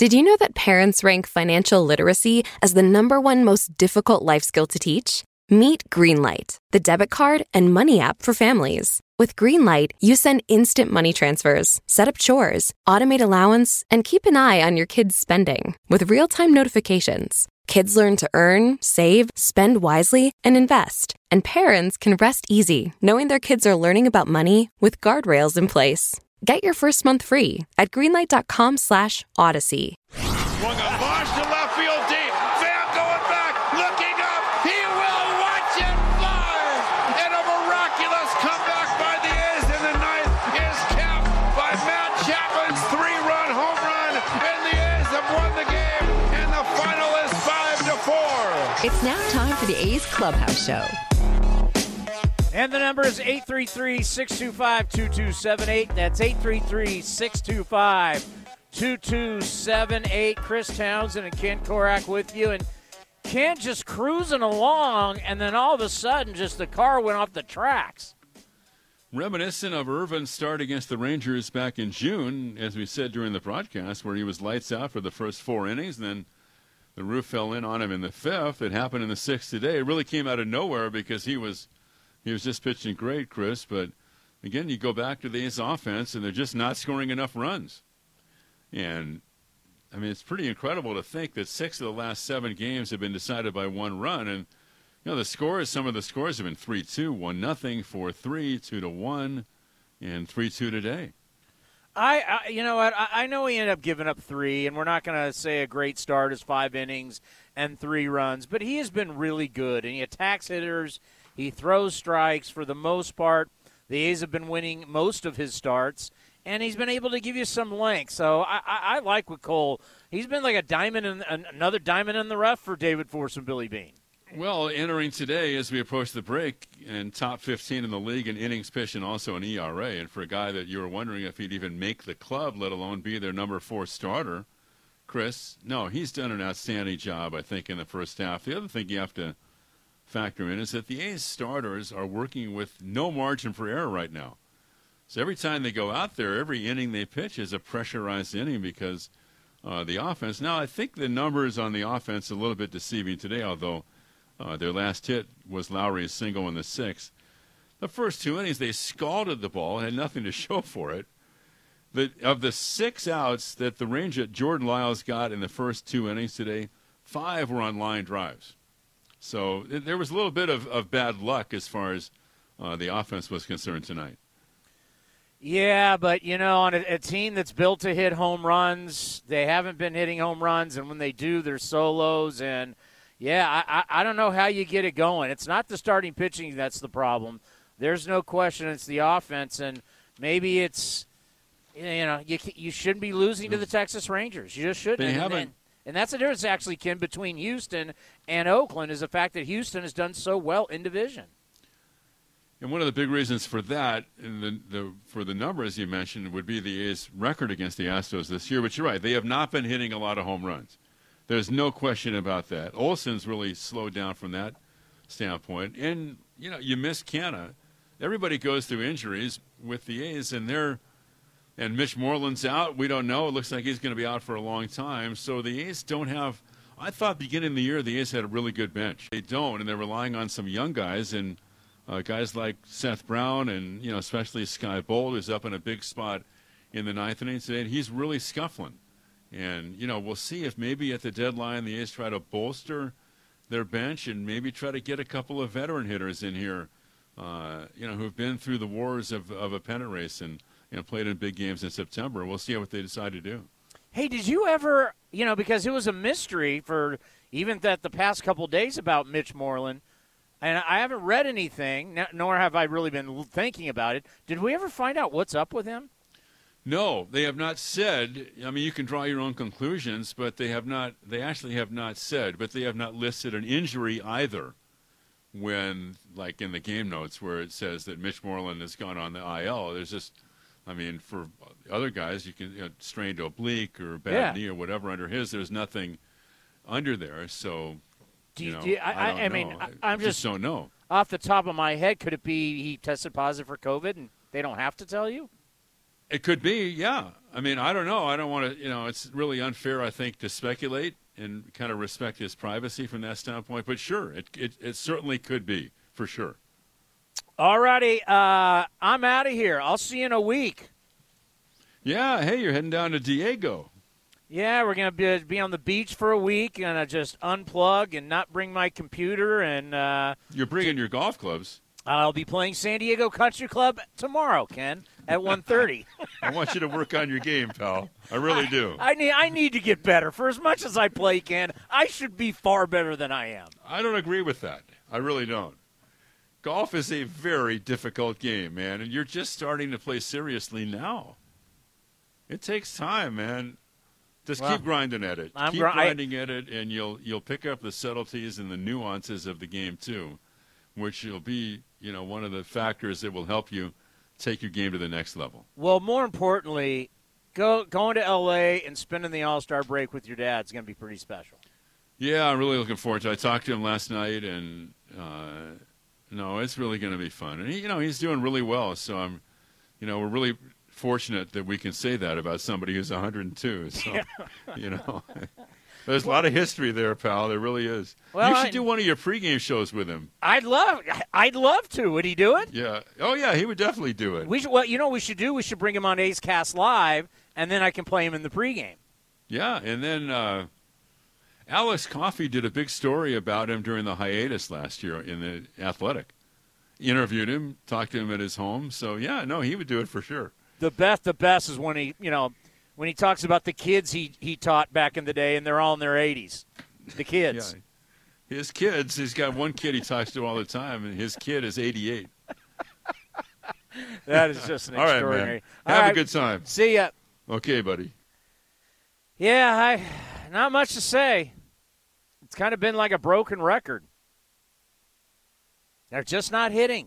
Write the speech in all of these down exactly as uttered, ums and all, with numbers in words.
Did you know that parents rank financial literacy as the number one most difficult life skill to teach? Meet Greenlight, the debit card and money app for families. With Greenlight, you send instant money transfers, set up chores, automate allowance, and keep an eye on your kids' spending with real-time notifications. Kids learn to earn, save, spend wisely, and invest. And parents can rest easy knowing their kids are learning about money with guardrails in place. Get your first month free at greenlight.com slash odyssey. Swung a launch to left field deep. Pham going back, looking up. He will watch it fly. And a miraculous comeback by the A's in the ninth is capped by Matt Chapman's three-run home run. And the A's have won the game. And the final is five to four. It's now time for the A's Clubhouse Show. And the number is eight three three, six two five, two two seven eight. That's eight three three, six two five, two two seven eight. Chris Townsend and Ken Korak with you. And Ken just cruising along, and then all of a sudden, just the car went off the tracks. Reminiscent of Irvin's start against the Rangers back in June, as we said during the broadcast, where he was lights out for the first four innings, and then the roof fell in on him in the fifth. It happened in the sixth today. It really came out of nowhere because he was he was just pitching great, Chris. But, again, you go back to the A's offense, and they're just not scoring enough runs. And, I mean, it's pretty incredible to think that six of the last seven games have been decided by one run. And, you know, the scores, some of the scores have been three two, one nothing, four three, two to one, and three two today. I, I, you know what, I, I know he ended up giving up three, and we're not going to say a great start is five innings and three runs, but he has been really good, and he attacks hitters, he throws strikes. For the most part, the A's have been winning most of his starts, and he's been able to give you some length. So I, I, I like with Cole. He's been like a diamond, in, another diamond in the rough for David Force and Billy Beane. Well, entering today as we approach the break, and top fifteen in the league in innings pitched and also an E R A. And for a guy that you were wondering if he'd even make the club, let alone be their number four starter, Chris, no, he's done an outstanding job, I think, in the first half. The other thing you have to factor in is that the A's starters are working with no margin for error right now. So every time they go out there, every inning they pitch is a pressurized inning because uh, the offense. Now, I think the numbers on the offense are a little bit deceiving today, although Uh, their last hit was Lowry's single in the sixth. The first two innings, they scalded the ball, had nothing to show for it. The, of the six outs that the Ranger Jordan Lyles got in the first two innings today, five were on line drives. So it, there was a little bit of, of bad luck as far as uh, the offense was concerned tonight. Yeah, but, you know, on a, a team that's built to hit home runs, they haven't been hitting home runs, and when they do, they're solos, and yeah, I, I I don't know how you get it going. It's not the starting pitching that's the problem. There's no question it's the offense, and maybe it's, you know, you you shouldn't be losing to the Texas Rangers. You just shouldn't. They and, haven't. and, and that's the difference, actually, Ken, between Houston and Oakland is the fact that Houston has done so well in division. And one of the big reasons for that, and the, the for the numbers you mentioned, would be the A's record against the Astros this year. But you're right, they have not been hitting a lot of home runs. There's no question about that. Olsen's really slowed down from that standpoint. And, you know, you miss Canna. Everybody goes through injuries with the A's, and they're and Mitch Moreland's out. We don't know. It looks like he's going to be out for a long time. So the A's don't have – I thought beginning of the year the A's had a really good bench. They don't, and they're relying on some young guys, and uh, guys like Seth Brown and, you know, especially Sky Bolt, who's up in a big spot in the ninth inning today, and he's really scuffling. And, you know, we'll see if maybe at the deadline the A's try to bolster their bench and maybe try to get a couple of veteran hitters in here, uh, you know, who've been through the wars of, of a pennant race and, you know, played in big games in September. We'll see what they decide to do. Hey, did you ever, you know, because it was a mystery for even that the past couple of days about Mitch Moreland, and I haven't read anything, nor have I really been thinking about it. Did we ever find out what's up with him? No, they have not said. I mean, you can draw your own conclusions, but they have not. They actually have not said, but they have not listed an injury either. When, like in the game notes, where it says that Mitch Moreland has gone on the I L, there's just, I mean, for other guys, you can you know, strained oblique or bad yeah. knee or whatever under his. There's nothing under there, so. Do you, you know, do you, I, I, don't I, I mean, know. I, I'm I just, just don't know. Off the top of my head, could it be he tested positive for COVID and they don't have to tell you? It could be, yeah. I mean, I don't know. I don't want to, you know, it's really unfair, I think, to speculate and kind of respect his privacy from that standpoint. But sure, it it, it certainly could be, for sure. All righty. Uh, I'm out of here. I'll see you in a week. Yeah, hey, you're heading down to Diego. Yeah, we're going to be, be on the beach for a week, and I just unplug and not bring my computer. And uh, You're bringing your golf clubs. I'll be playing San Diego Country Club tomorrow, Ken, at one thirty. I want you to work on your game, pal. I really do. I, I need I need to get better. For as much as I play, Ken, I should be far better than I am. I don't agree with that. I really don't. Golf is a very difficult game, man, and you're just starting to play seriously now. It takes time, man. Just Well, keep grinding at it. I'm keep gr- I- grinding at it, and you'll you'll pick up the subtleties and the nuances of the game too, which will be, you know, one of the factors that will help you take your game to the next level. Well, more importantly, go going to L A and spending the All-Star break with your dad is going to be pretty special. Yeah, I'm really looking forward to it. I talked to him last night, and uh, no, it's really going to be fun. And he, you know, he's doing really well. So I'm, you know, we're really fortunate that we can say that about somebody who's one hundred two. So, you know, there's a lot of history there, pal. There really is. Well, you should I- do one of your pregame shows with him. I'd love I'd love to. Would he do it? Yeah. Oh, yeah, he would definitely do it. We should, well, you know what we should do? We should bring him on A's Cast Live, and then I can play him in the pregame. Yeah, and then uh, Alex Coffey did a big story about him during the hiatus last year in the Athletic. Interviewed him, talked to him at his home. So, yeah, no, he would do it for sure. The best, the best is when he, you know, when he talks about the kids he, he taught back in the day, and they're all in their eighties. The kids. Yeah. His kids, he's got one kid he talks to all the time, and his kid is eighty-eight. That is just an All right, extraordinary. man. All Have right. a good time. See ya. Okay, buddy. Yeah, I not much to say. It's kind of been like a broken record. They're just not hitting.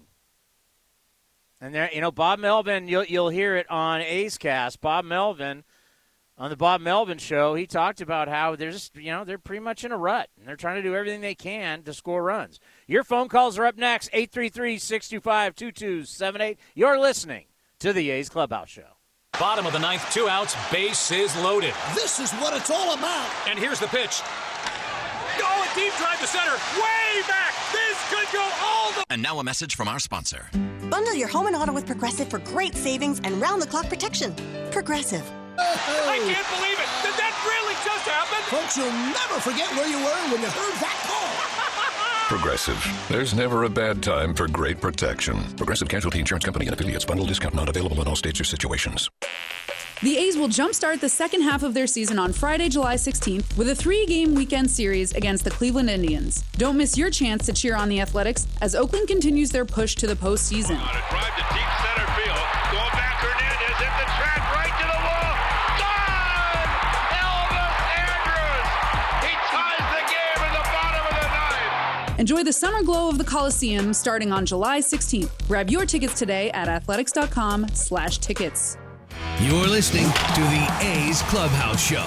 And there, you know, Bob Melvin, you'll you'll hear it on A's Cast. Bob Melvin, on the Bob Melvin show, he talked about how they're just, you know, they're pretty much in a rut, and they're trying to do everything they can to score runs. Your phone calls are up next, eight three three, six two five, two two seven eight. You're listening to the A's Clubhouse Show. Bottom of the ninth, two outs, base is loaded. This is what it's all about. And here's the pitch. Oh, a deep drive to center, way back. This could go all the... And now a message from our sponsor. Bundle your home and auto with Progressive for great savings and round-the-clock protection. Progressive. I can't believe it. Did that really just happen? Folks, you'll never forget where you were when you heard that call. Progressive. There's never a bad time for great protection. Progressive Casualty Insurance Company and affiliates. Bundle discount not available in all states or situations. The A's will jumpstart the second half of their season on Friday, July sixteenth with a three-game weekend series against the Cleveland Indians. Don't miss your chance to cheer on the Athletics as Oakland continues their push to the postseason. On a drive to deep center field. Going back, Hernandez at the track, right to the wall. Gone! Elvis Andrus! He ties the game in the bottom of the ninth. Enjoy the summer glow of the Coliseum starting on July sixteenth. Grab your tickets today at athletics.com slash tickets. You're listening to the A's Clubhouse Show.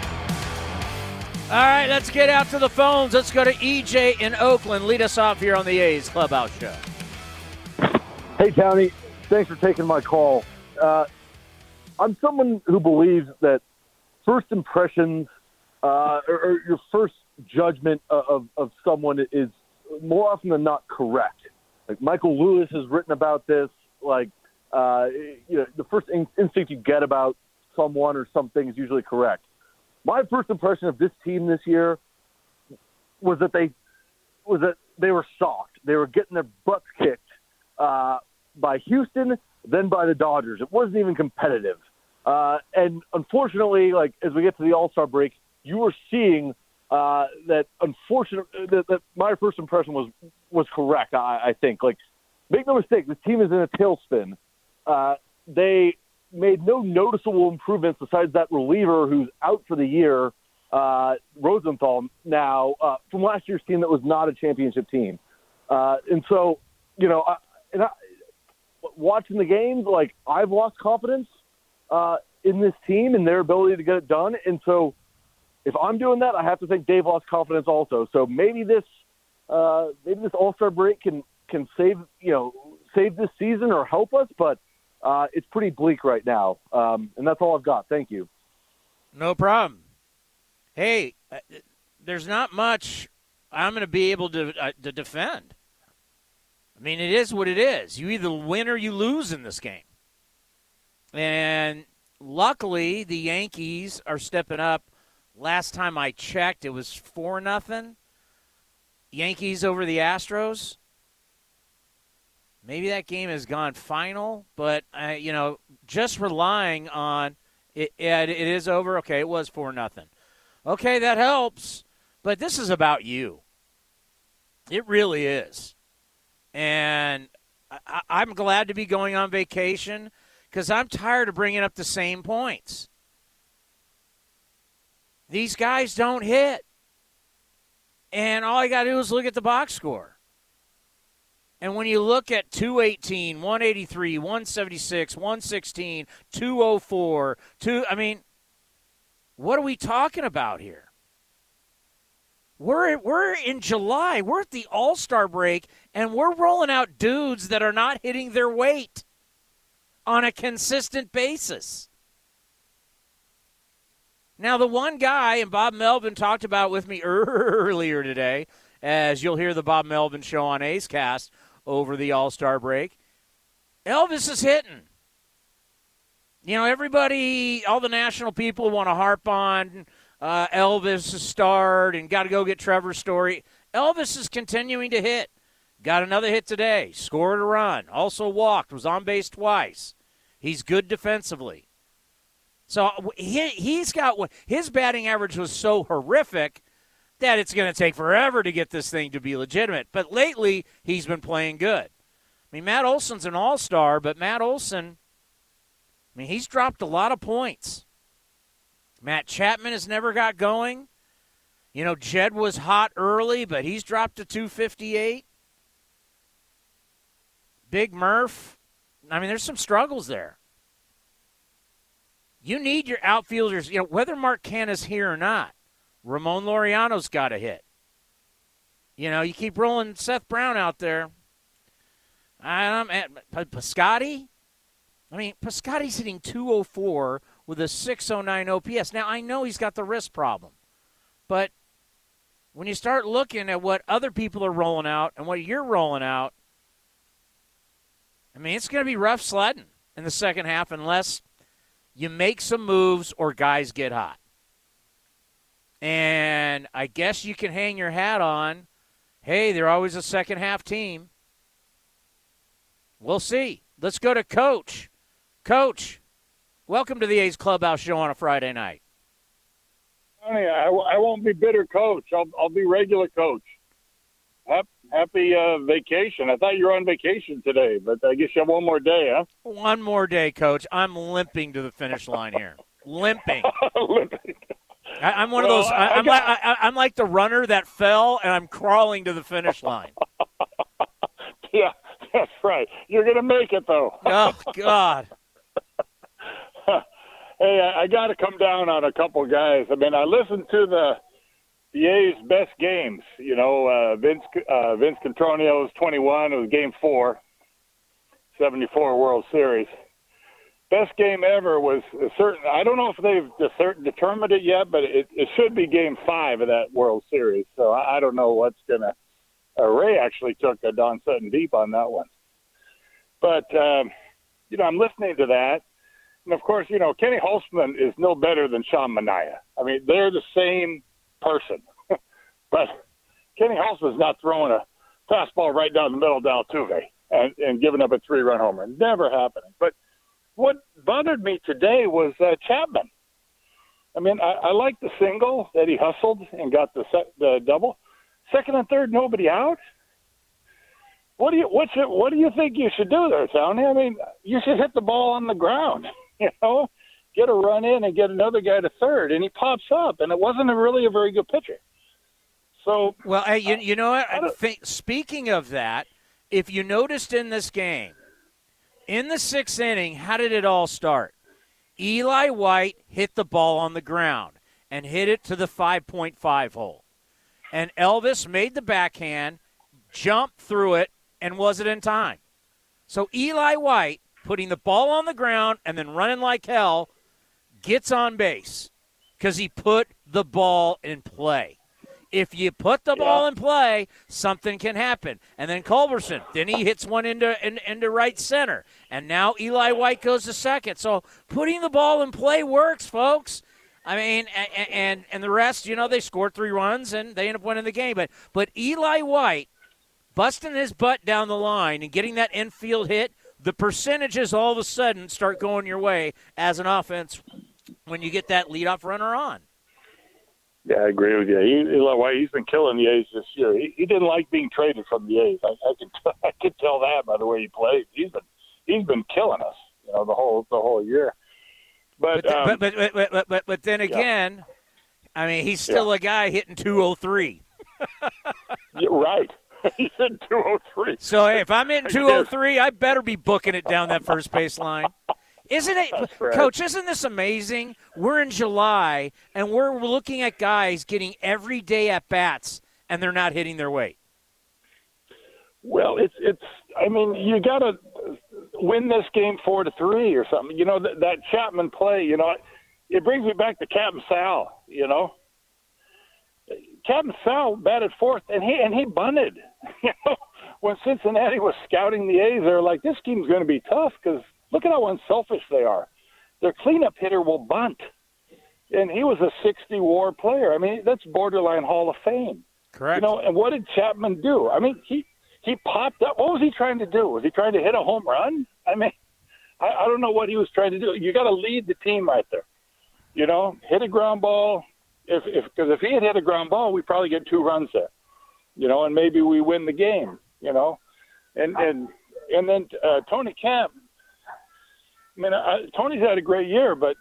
All right, let's get out to the phones. Let's go to E J in Oakland. Lead us off here on the A's Clubhouse Show. Hey, Tony. Thanks for taking my call. Uh, I'm someone who believes that first impressions uh, or, or your first judgment of, of someone is more often than not correct. Like Michael Lewis has written about this. Like, uh, you know, the first in- instinct you get about someone or something is usually correct. My first impression of this team this year was that they was that they were soft. They were getting their butts kicked uh, by Houston, then by the Dodgers. It wasn't even competitive. Uh, and unfortunately, like as we get to the All-Star break, you were seeing uh, that. Unfortunately, that, that my first impression was was correct. I, I think. Like, make no mistake, this team is in a tailspin. Uh, they made no noticeable improvements besides that reliever who's out for the year, uh, Rosenthal, now, uh, from last year's team that was not a championship team. Uh, and so, you know, I, and I, watching the games, like, I've lost confidence uh, in this team and their ability to get it done. And so if I'm doing that, I have to think Dave lost confidence also. So maybe this uh, maybe this All-Star break can, can save, you know, save this season or help us, but uh, it's pretty bleak right now. Um, and that's all I've got. Thank you. No problem. Hey, uh, there's not much I'm going to be able to uh, to defend. I mean, it is what it is. You either win or you lose in this game. And luckily, the Yankees are stepping up. Last time I checked, it was four nothing. Yankees over the Astros. Maybe that game has gone final, but, uh, you know, just relying on it, it, it is over. Okay, it was four nothing. Okay, that helps, but this is about you. It really is. And I, I'm glad to be going on vacation because I'm tired of bringing up the same points. These guys don't hit. And all I got to do is look at the box score. And when you look at two eighteen, one eighty-three, one seventy-six, one sixteen, two oh four, two, I mean, what are we talking about here? We're we're in July. We're at the All-Star break, and we're rolling out dudes that are not hitting their weight on a consistent basis. Now, the one guy, and Bob Melvin talked about with me earlier today, as you'll hear the Bob Melvin show on A's Cast over the All-Star break, Elvis is hitting. You know, everybody, all the national people want to harp on uh, Elvis' start and got to go get Trevor's Story. Elvis is continuing to hit. Got another hit today. Scored a run. Also walked. Was on base twice. He's good defensively. So he, he's got – his batting average was so horrific that it's going to take forever to get this thing to be legitimate. But lately, he's been playing good. I mean, Matt Olson's an all-star, but Matt Olson – I mean, he's dropped a lot of points. Matt Chapman has never got going. You know, Jed was hot early, but he's dropped to two fifty-eight. Big Murph. I mean, there's some struggles there. You need your outfielders, you know, whether Mark Canha's here or not. Ramon Laureano's got a hit. You know, you keep rolling Seth Brown out there. Um, Piscotty. I mean, Piscotty's hitting two oh four with a six oh nine O P S. Now, I know he's got the wrist problem. But when you start looking at what other people are rolling out and what you're rolling out, I mean, it's going to be rough sledding in the second half unless you make some moves or guys get hot. And I guess you can hang your hat on, hey, they're always a second-half team. We'll see. Let's go to Coach. Coach, welcome to the A's Clubhouse Show on a Friday night. Honey, I, I won't be bitter coach. I'll, I'll be regular coach. Happy, happy uh, vacation. I thought you were on vacation today, but I guess you have one more day, huh? One more day, Coach. I'm limping to the finish line here. Limping. limping. I, I'm one well, of those. I, I I'm, got... like, I, I'm like the runner that fell, and I'm crawling to the finish line. Yeah, that's right. You're going to make it, though. Oh, God. Hey, I, I got to come down on a couple guys. I mean, I listened to the the A's best games. You know, uh, Vince uh, Vince Contronio's twenty-one. It was Game Four, seventy-four World Series. Best game ever was a certain. I don't know if they've de- determined it yet, but it, it should be Game Five of that World Series. So I, I don't know what's gonna. Uh, Ray actually took a Don Sutton deep on that one. But um, you know, I'm listening to that. And, of course, you know, Kenny Holtzman is no better than Sean Manaea. I mean, they're the same person. But Kenny Holtzman's not throwing a fastball right down the middle of Altuve and, and giving up a three-run homer. Never happening. But what bothered me today was uh, Chapman. I mean, I, I like the single that he hustled and got the, set, the double. Second and third, nobody out. What do you what's it, what do you think you should do there, Tony? I mean, you should hit the ball on the ground. You know, get a run in and get another guy to third, and he pops up, and it wasn't a really a very good pitcher. So, well, hey, you, you know what? I think, speaking of that, if you noticed in this game, in the sixth inning, how did it all start? Eli White hit the ball on the ground and hit it to the five point five hole. And Elvis made the backhand, jumped through it, and was it in time? So Eli White putting the ball on the ground and then running like hell, gets on base because he put the ball in play. If you put the yeah. ball in play, something can happen. And then Culberson, then he hits one into, in, into right center. And now Eli White goes to second. So putting the ball in play works, folks. I mean, and, and and the rest, you know, they scored three runs and they end up winning the game. But but Eli White busting his butt down the line and getting that infield hit, the percentages all of a sudden start going your way as an offense when you get that leadoff runner on. Yeah, I agree with you. He, Eli White, he's been killing the A's this year. He, he didn't like being traded from the A's. I, I can t- I can tell that by the way he plays. He's been he's been killing us, you know, the whole the whole year. But but um, but, but, but, but, but, but, but then again, yeah. I mean, he's still yeah. a guy hitting two oh three. Yeah, right. He's hitting two oh three. So hey, if I'm hitting two oh three, I better be booking it down that first base line. Isn't it, right. Coach, isn't this amazing? We're in July, and we're looking at guys getting every day at-bats, and they're not hitting their weight. Well, it's, it's. I mean, you got to win this game four to three or something. You know, that, that Chapman play, you know, it brings me back to Captain Sal, you know. Captain Sal batted fourth, and he and he bunted. You know, when Cincinnati was scouting the A's, they were like, this game's going to be tough because – look at how unselfish they are. Their cleanup hitter will bunt. And he was a sixty WAR player. I mean, that's borderline Hall of Fame. Correct. You know, and what did Chapman do? I mean, he, he popped up. What was he trying to do? Was he trying to hit a home run? I mean, I, I don't know what he was trying to do. You got to lead the team right there. You know, hit a ground ball. If if because if he had hit a ground ball, we'd probably get two runs there. You know, and maybe we win the game, you know. And, and, and then uh, Tony Kemp, I mean, I, Tony's had a great year, but,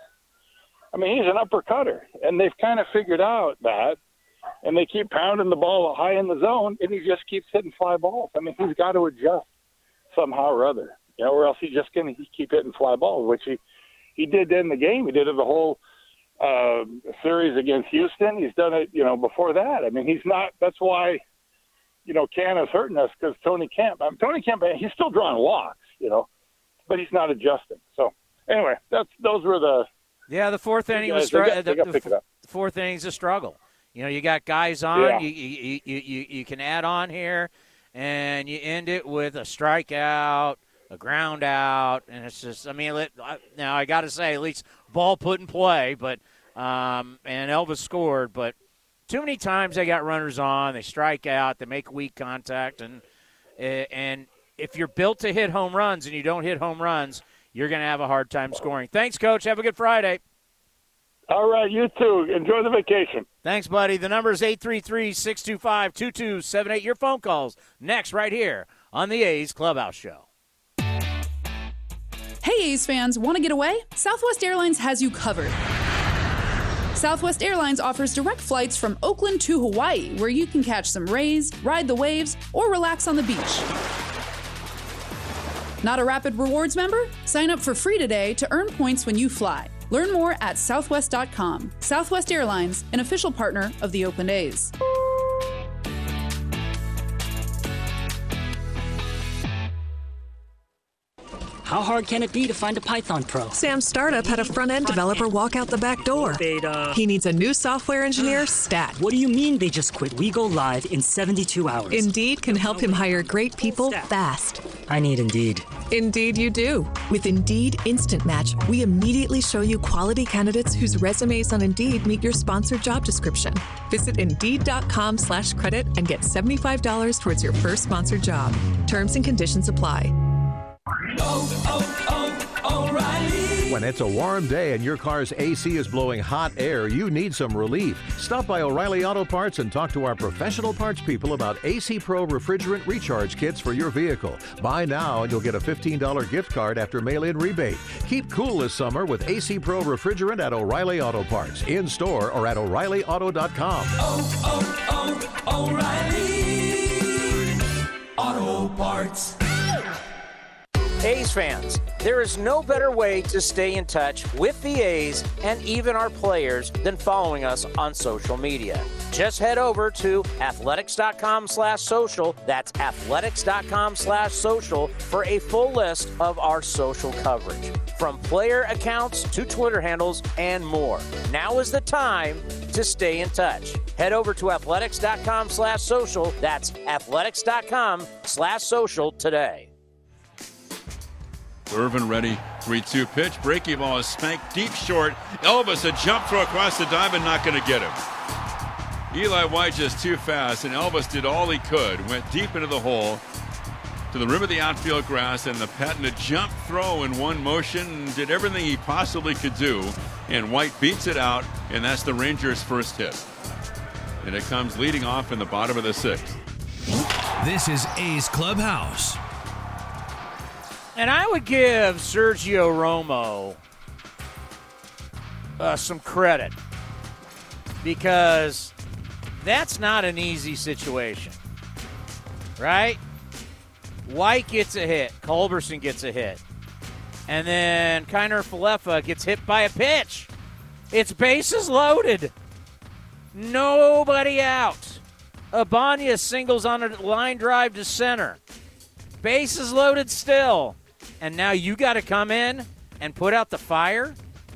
I mean, he's an uppercutter, and they've kind of figured out that, and they keep pounding the ball high in the zone, and he just keeps hitting fly balls. I mean, he's got to adjust somehow or other, you know, or else he's just going to keep hitting fly balls, which he, he did in the game. He did it the whole uh, series against Houston. He's done it, you know, before that. I mean, he's not – that's why, you know, Canna's hurting us because Tony Kemp – Tony Kemp, he's still drawing walks, you know. But he's not adjusting. So anyway, that's those were the yeah. The fourth inning was str- the, the, the fourth inning's a struggle. You know, you got guys on. Yeah. You, you you you you can add on here, and you end it with a strikeout, a ground out, and it's just. I mean, let, I, now I got to say, at least ball put in play, but um, and Elvis scored, but too many times they got runners on, they strike out, they make weak contact, and and. If you're built to hit home runs and you don't hit home runs, you're going to have a hard time scoring. Thanks, Coach. Have a good Friday. All right, you too. Enjoy the vacation. Thanks, buddy. The number is eight three three, six two five, two two seven eight. Your phone calls next right here on the A's Clubhouse Show. Hey, A's fans, want to get away? Southwest Airlines has you covered. Southwest Airlines offers direct flights from Oakland to Hawaii, where you can catch some rays, ride the waves, or relax on the beach. Not a Rapid Rewards member? Sign up for free today to earn points when you fly. Learn more at southwest dot com. Southwest Airlines, an official partner of the Oakland A's. How hard can it be to find a Python pro? Sam's startup had a front-end developer walk out the back door. Beta. He needs a new software engineer, stat. What do you mean they just quit? We go live in seventy-two hours. Indeed can help him hire great people fast. I need Indeed. Indeed you do. With Indeed Instant Match, we immediately show you quality candidates whose resumes on Indeed meet your sponsored job description. Visit Indeed.com slash credit and get seventy-five dollars towards your first sponsored job. Terms and conditions apply. Oh, oh, oh, O'Reilly. When it's a warm day and your car's A C is blowing hot air, you need some relief. Stop by O'Reilly Auto Parts and talk to our professional parts people about A C Pro refrigerant recharge kits for your vehicle. Buy now and you'll get a fifteen dollars gift card after mail-in rebate. Keep cool this summer with A C Pro refrigerant at O'Reilly Auto Parts, in store or at O'Reilly Auto dot com. Oh, oh, oh, O'Reilly Auto Parts. A's fans, there is no better way to stay in touch with the A's and even our players than following us on social media. Just head over to athletics.com slash social. That's athletics.com slash social for a full list of our social coverage, from player accounts to Twitter handles and more. Now is the time to stay in touch. Head over to athletics.com slash social. That's athletics.com slash social today. Irvin ready, three two pitch. Breaking ball is spanked deep short. Elvis, a jump throw across the diamond, not going to get him. Eli White just too fast, and Elvis did all he could. Went deep into the hole to the rim of the outfield grass, and the patented jump throw in one motion did everything he possibly could do, and White beats it out, and that's the Rangers' first hit. And it comes leading off in the bottom of the sixth. This is A's Clubhouse. And I would give Sergio Romo uh, some credit, because that's not an easy situation, right? White gets a hit. Culberson gets a hit. And then Kiner Falefa gets hit by a pitch. It's bases loaded. Nobody out. Ibanez singles on a line drive to center. Bases loaded still. And now you got to come in and put out the fire?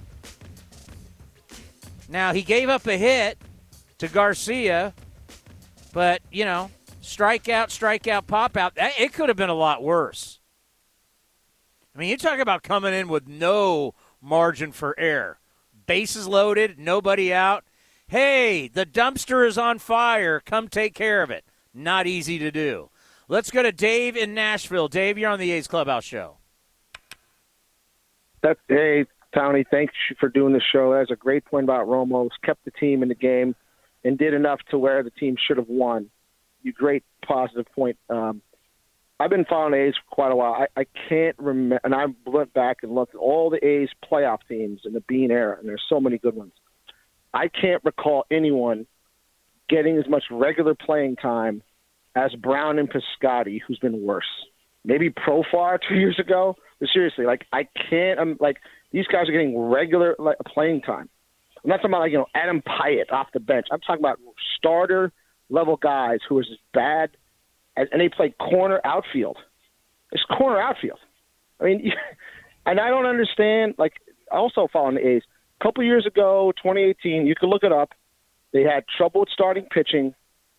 Now, he gave up a hit to Garcia, but, you know, strikeout, strikeout, pop-out. It could have been a lot worse. I mean, you talk about coming in with no margin for error. Bases loaded, nobody out. Hey, the dumpster is on fire. Come take care of it. Not easy to do. Let's go to Dave in Nashville. Dave, you're on the A's Clubhouse show. That's, hey, Tony, thanks for doing the show. That's a great point about Romo. He's kept the team in the game and did enough to where the team should have won. You great positive point. Um, I've been following the A's for quite a while. I, I can't remember, and I went back and looked at all the A's playoff teams in the Bean era, and there's so many good ones. I can't recall anyone getting as much regular playing time as Brown and Piscotty, who's been worse. Maybe Profar two years ago. But seriously, like, I can't, I'm like, these guys are getting regular like, playing time. I'm not talking about, like, you know, Adam Pyatt off the bench. I'm talking about starter-level guys who are as bad as, and they play corner outfield. It's corner outfield. I mean, and I don't understand, like, also following the A's. A couple years ago, twenty eighteen, you could look it up. They had trouble with starting pitching.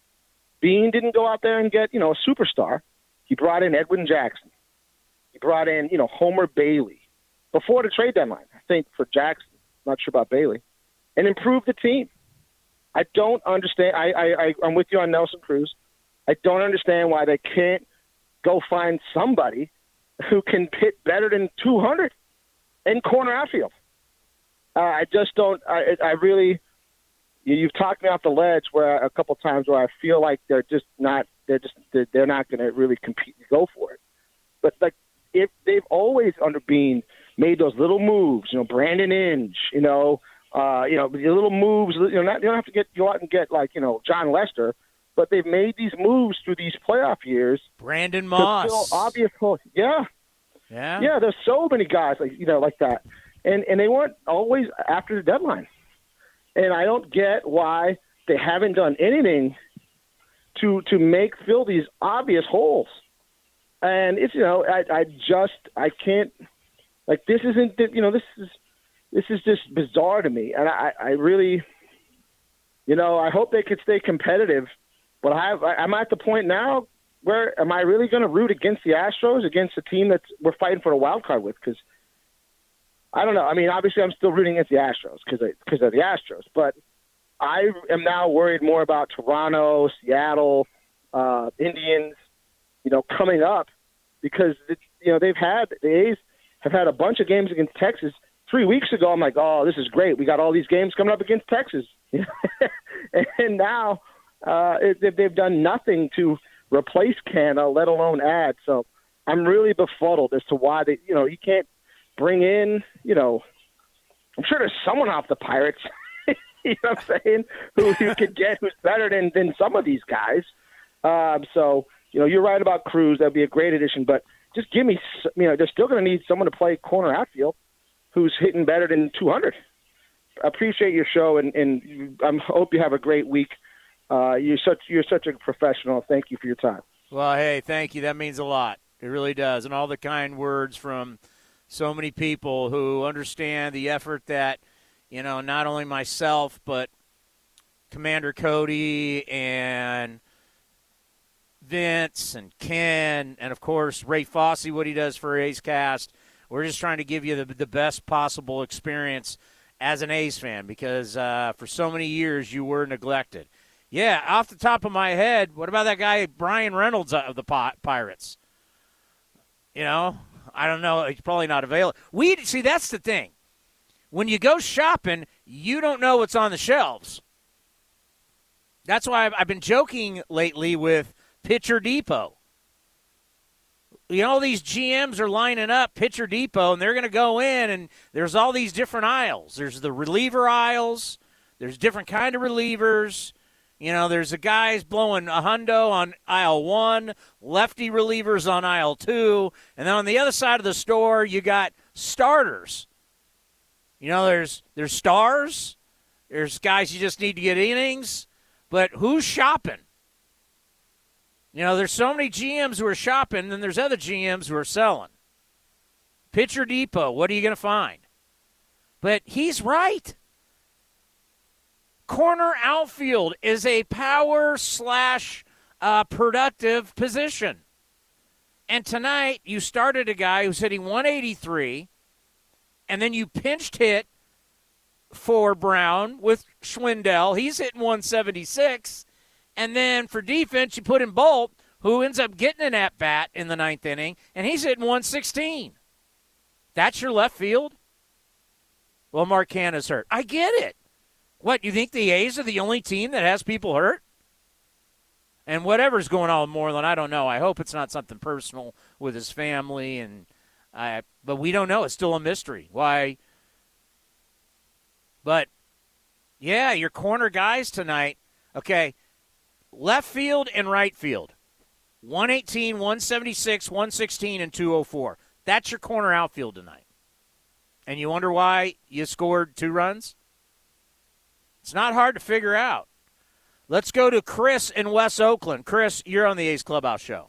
Bean didn't go out there and get, you know, a superstar. He brought in Edwin Jackson. He brought in, you know, Homer Bailey before the trade deadline, I think, for Jackson. Not sure about Bailey. And improved the team. I don't understand. I, I, I, I'm with you on Nelson Cruz. I don't understand why they can't go find somebody who can hit better than two hundred in corner outfield. Uh, I just don't. I, I really. You've talked me off the ledge where a couple times where I feel like they're just not. They're just. They're not going to really compete and go for it. But like, if they've always under Bean made those little moves, you know, Brandon Inge, you know, uh, you know, the little moves. You know, not, you don't have to get go out and get like you know John Lester, but they've made these moves through these playoff years. Brandon Moss, obvious. Yeah, yeah, yeah. There's so many guys like you know like that, and and they weren't always after the deadline. And I don't get why they haven't done anything to to make fill these obvious holes. And it's you know I I just I can't like this isn't you know this is this is just bizarre to me. And I I really you know I hope they could stay competitive, but I have, I'm at the point now where am I really going to root against the Astros, against a team that we're fighting for a wild card with? Because I don't know. I mean, obviously, I'm still rooting against the Astros because because of the Astros. But I am now worried more about Toronto, Seattle, uh, Indians, you know, coming up because it, you know they've had the A's have had a bunch of games against Texas. Three weeks ago, I'm like, oh, this is great. We got all these games coming up against Texas, and now uh, it, they've done nothing to replace Canna, let alone add. So I'm really befuddled as to why they, you know, you can't. Bring in, you know, I'm sure there's someone off the Pirates, you know what I'm saying, who you could get who's better than, than some of these guys. Um, so, you know, you're right about Cruz. That'd be a great addition. But just give me, you know, they're still going to need someone to play corner outfield who's hitting better than two hundred. I appreciate your show, and, and I hope you have a great week. Uh, you're such you're such a professional. Thank you for your time. Well, hey, thank you. That means a lot. It really does. And all the kind words from so many people who understand the effort that, you know, not only myself, but Commander Cody and Vince and Ken and, of course, Ray Fosse, what he does for A's Cast. We're just trying to give you the, the best possible experience as an A's fan because uh, for so many years you were neglected. Yeah, off the top of my head, what about that guy Brian Reynolds of the Pirates? You know, I don't know. He's probably not available. We see, that's the thing. When you go shopping, you don't know what's on the shelves. That's why I've, I've been joking lately with Pitcher Depot. You know, these G Ms are lining up Pitcher Depot, and they're going to go in, and there's all these different aisles. There's the reliever aisles. There's different kind of relievers. You know, there's a guys blowing a hundo on aisle one, lefty relievers on aisle two, and then on the other side of the store, you got starters. You know, there's there's stars. There's guys you just need to get innings. But who's shopping? You know, there's so many G Ms who are shopping, and then there's other G Ms who are selling. Pitcher Depot, what are you going to find? But he's right. Corner outfield is a power slash uh, productive position. And tonight you started a guy who's hitting one eighty-three, and then you pinched hit for Brown with Schwindel. He's hitting one seventy-six. And then for defense, you put in Bolt, who ends up getting an at-bat in the ninth inning, and he's hitting one sixteen. That's your left field? Well, Mark Canha's hurt. I get it. What, you think the A's are the only team that has people hurt? And whatever's going on with Moreland, I don't know. I hope it's not something personal with his family, and I, but we don't know. It's still a mystery. Why? But, yeah, your corner guys tonight, okay, left field and right field, one eighteen, one seventy-six, one sixteen, and two oh four. That's your corner outfield tonight. And you wonder why you scored two runs? It's not hard to figure out. Let's go to Chris in West Oakland. Chris, you're on the A's Clubhouse Show.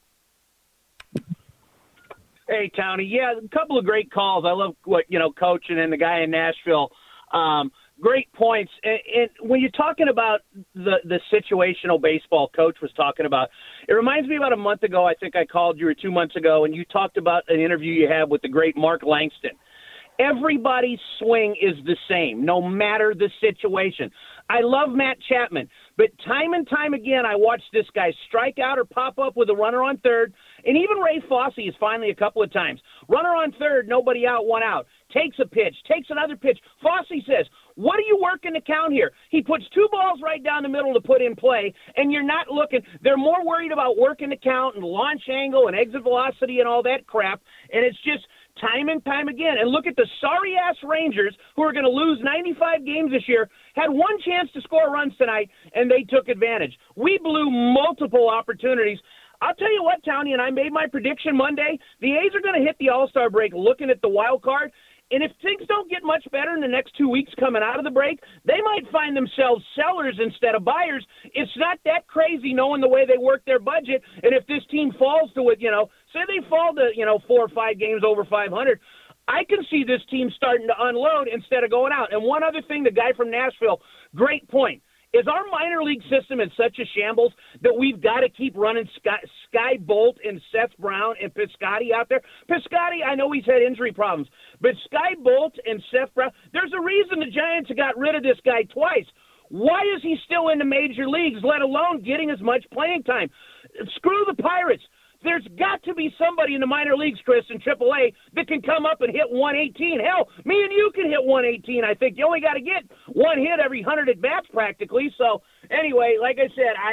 Hey, Townie. Yeah, a couple of great calls. I love what, you know, coaching and the guy in Nashville. Um, great points. And, and when you're talking about the, the situational baseball Coach was talking about, it reminds me about a month ago, I think I called you, or two months ago, and you talked about an interview you had with the great Mark Langston. Everybody's swing is the same, no matter the situation. I love Matt Chapman, but time and time again, I watch this guy strike out or pop up with a runner on third, and even Ray Fosse is finally a couple of times. Runner on third, nobody out, one out. Takes a pitch, takes another pitch. Fosse says, what are you working to count here? He puts two balls right down the middle to put in play, and you're not looking. They're more worried about working to count and launch angle and exit velocity and all that crap, and it's just time and time again. And look at the sorry-ass Rangers, who are going to lose ninety-five games this year, had one chance to score runs tonight, and they took advantage. We blew multiple opportunities. I'll tell you what, Townie, and I made my prediction Monday, the A's are going to hit the All-Star break looking at the wild card, and if things don't get much better in the next two weeks coming out of the break, they might find themselves sellers instead of buyers. It's not that crazy knowing the way they work their budget, and if this team falls to it, you know, say they fall to, you know, four or five games over five hundred, I can see this team starting to unload instead of going out. And one other thing, the guy from Nashville, great point. Is our minor league system in such a shambles that we've got to keep running Sky, Sky Bolt and Seth Brown and Piscotty out there? Piscotty, I know he's had injury problems, but Sky Bolt and Seth Brown, there's a reason the Giants got rid of this guy twice. Why is he still in the major leagues, let alone getting as much playing time? Screw the Pirates. There's got to be somebody in the minor leagues, Chris, in triple A that can come up and hit one eighteen. Hell, me and you can hit one eighteen, I think. You only got to get one hit every one hundred at-bats practically. So, anyway, like I said, I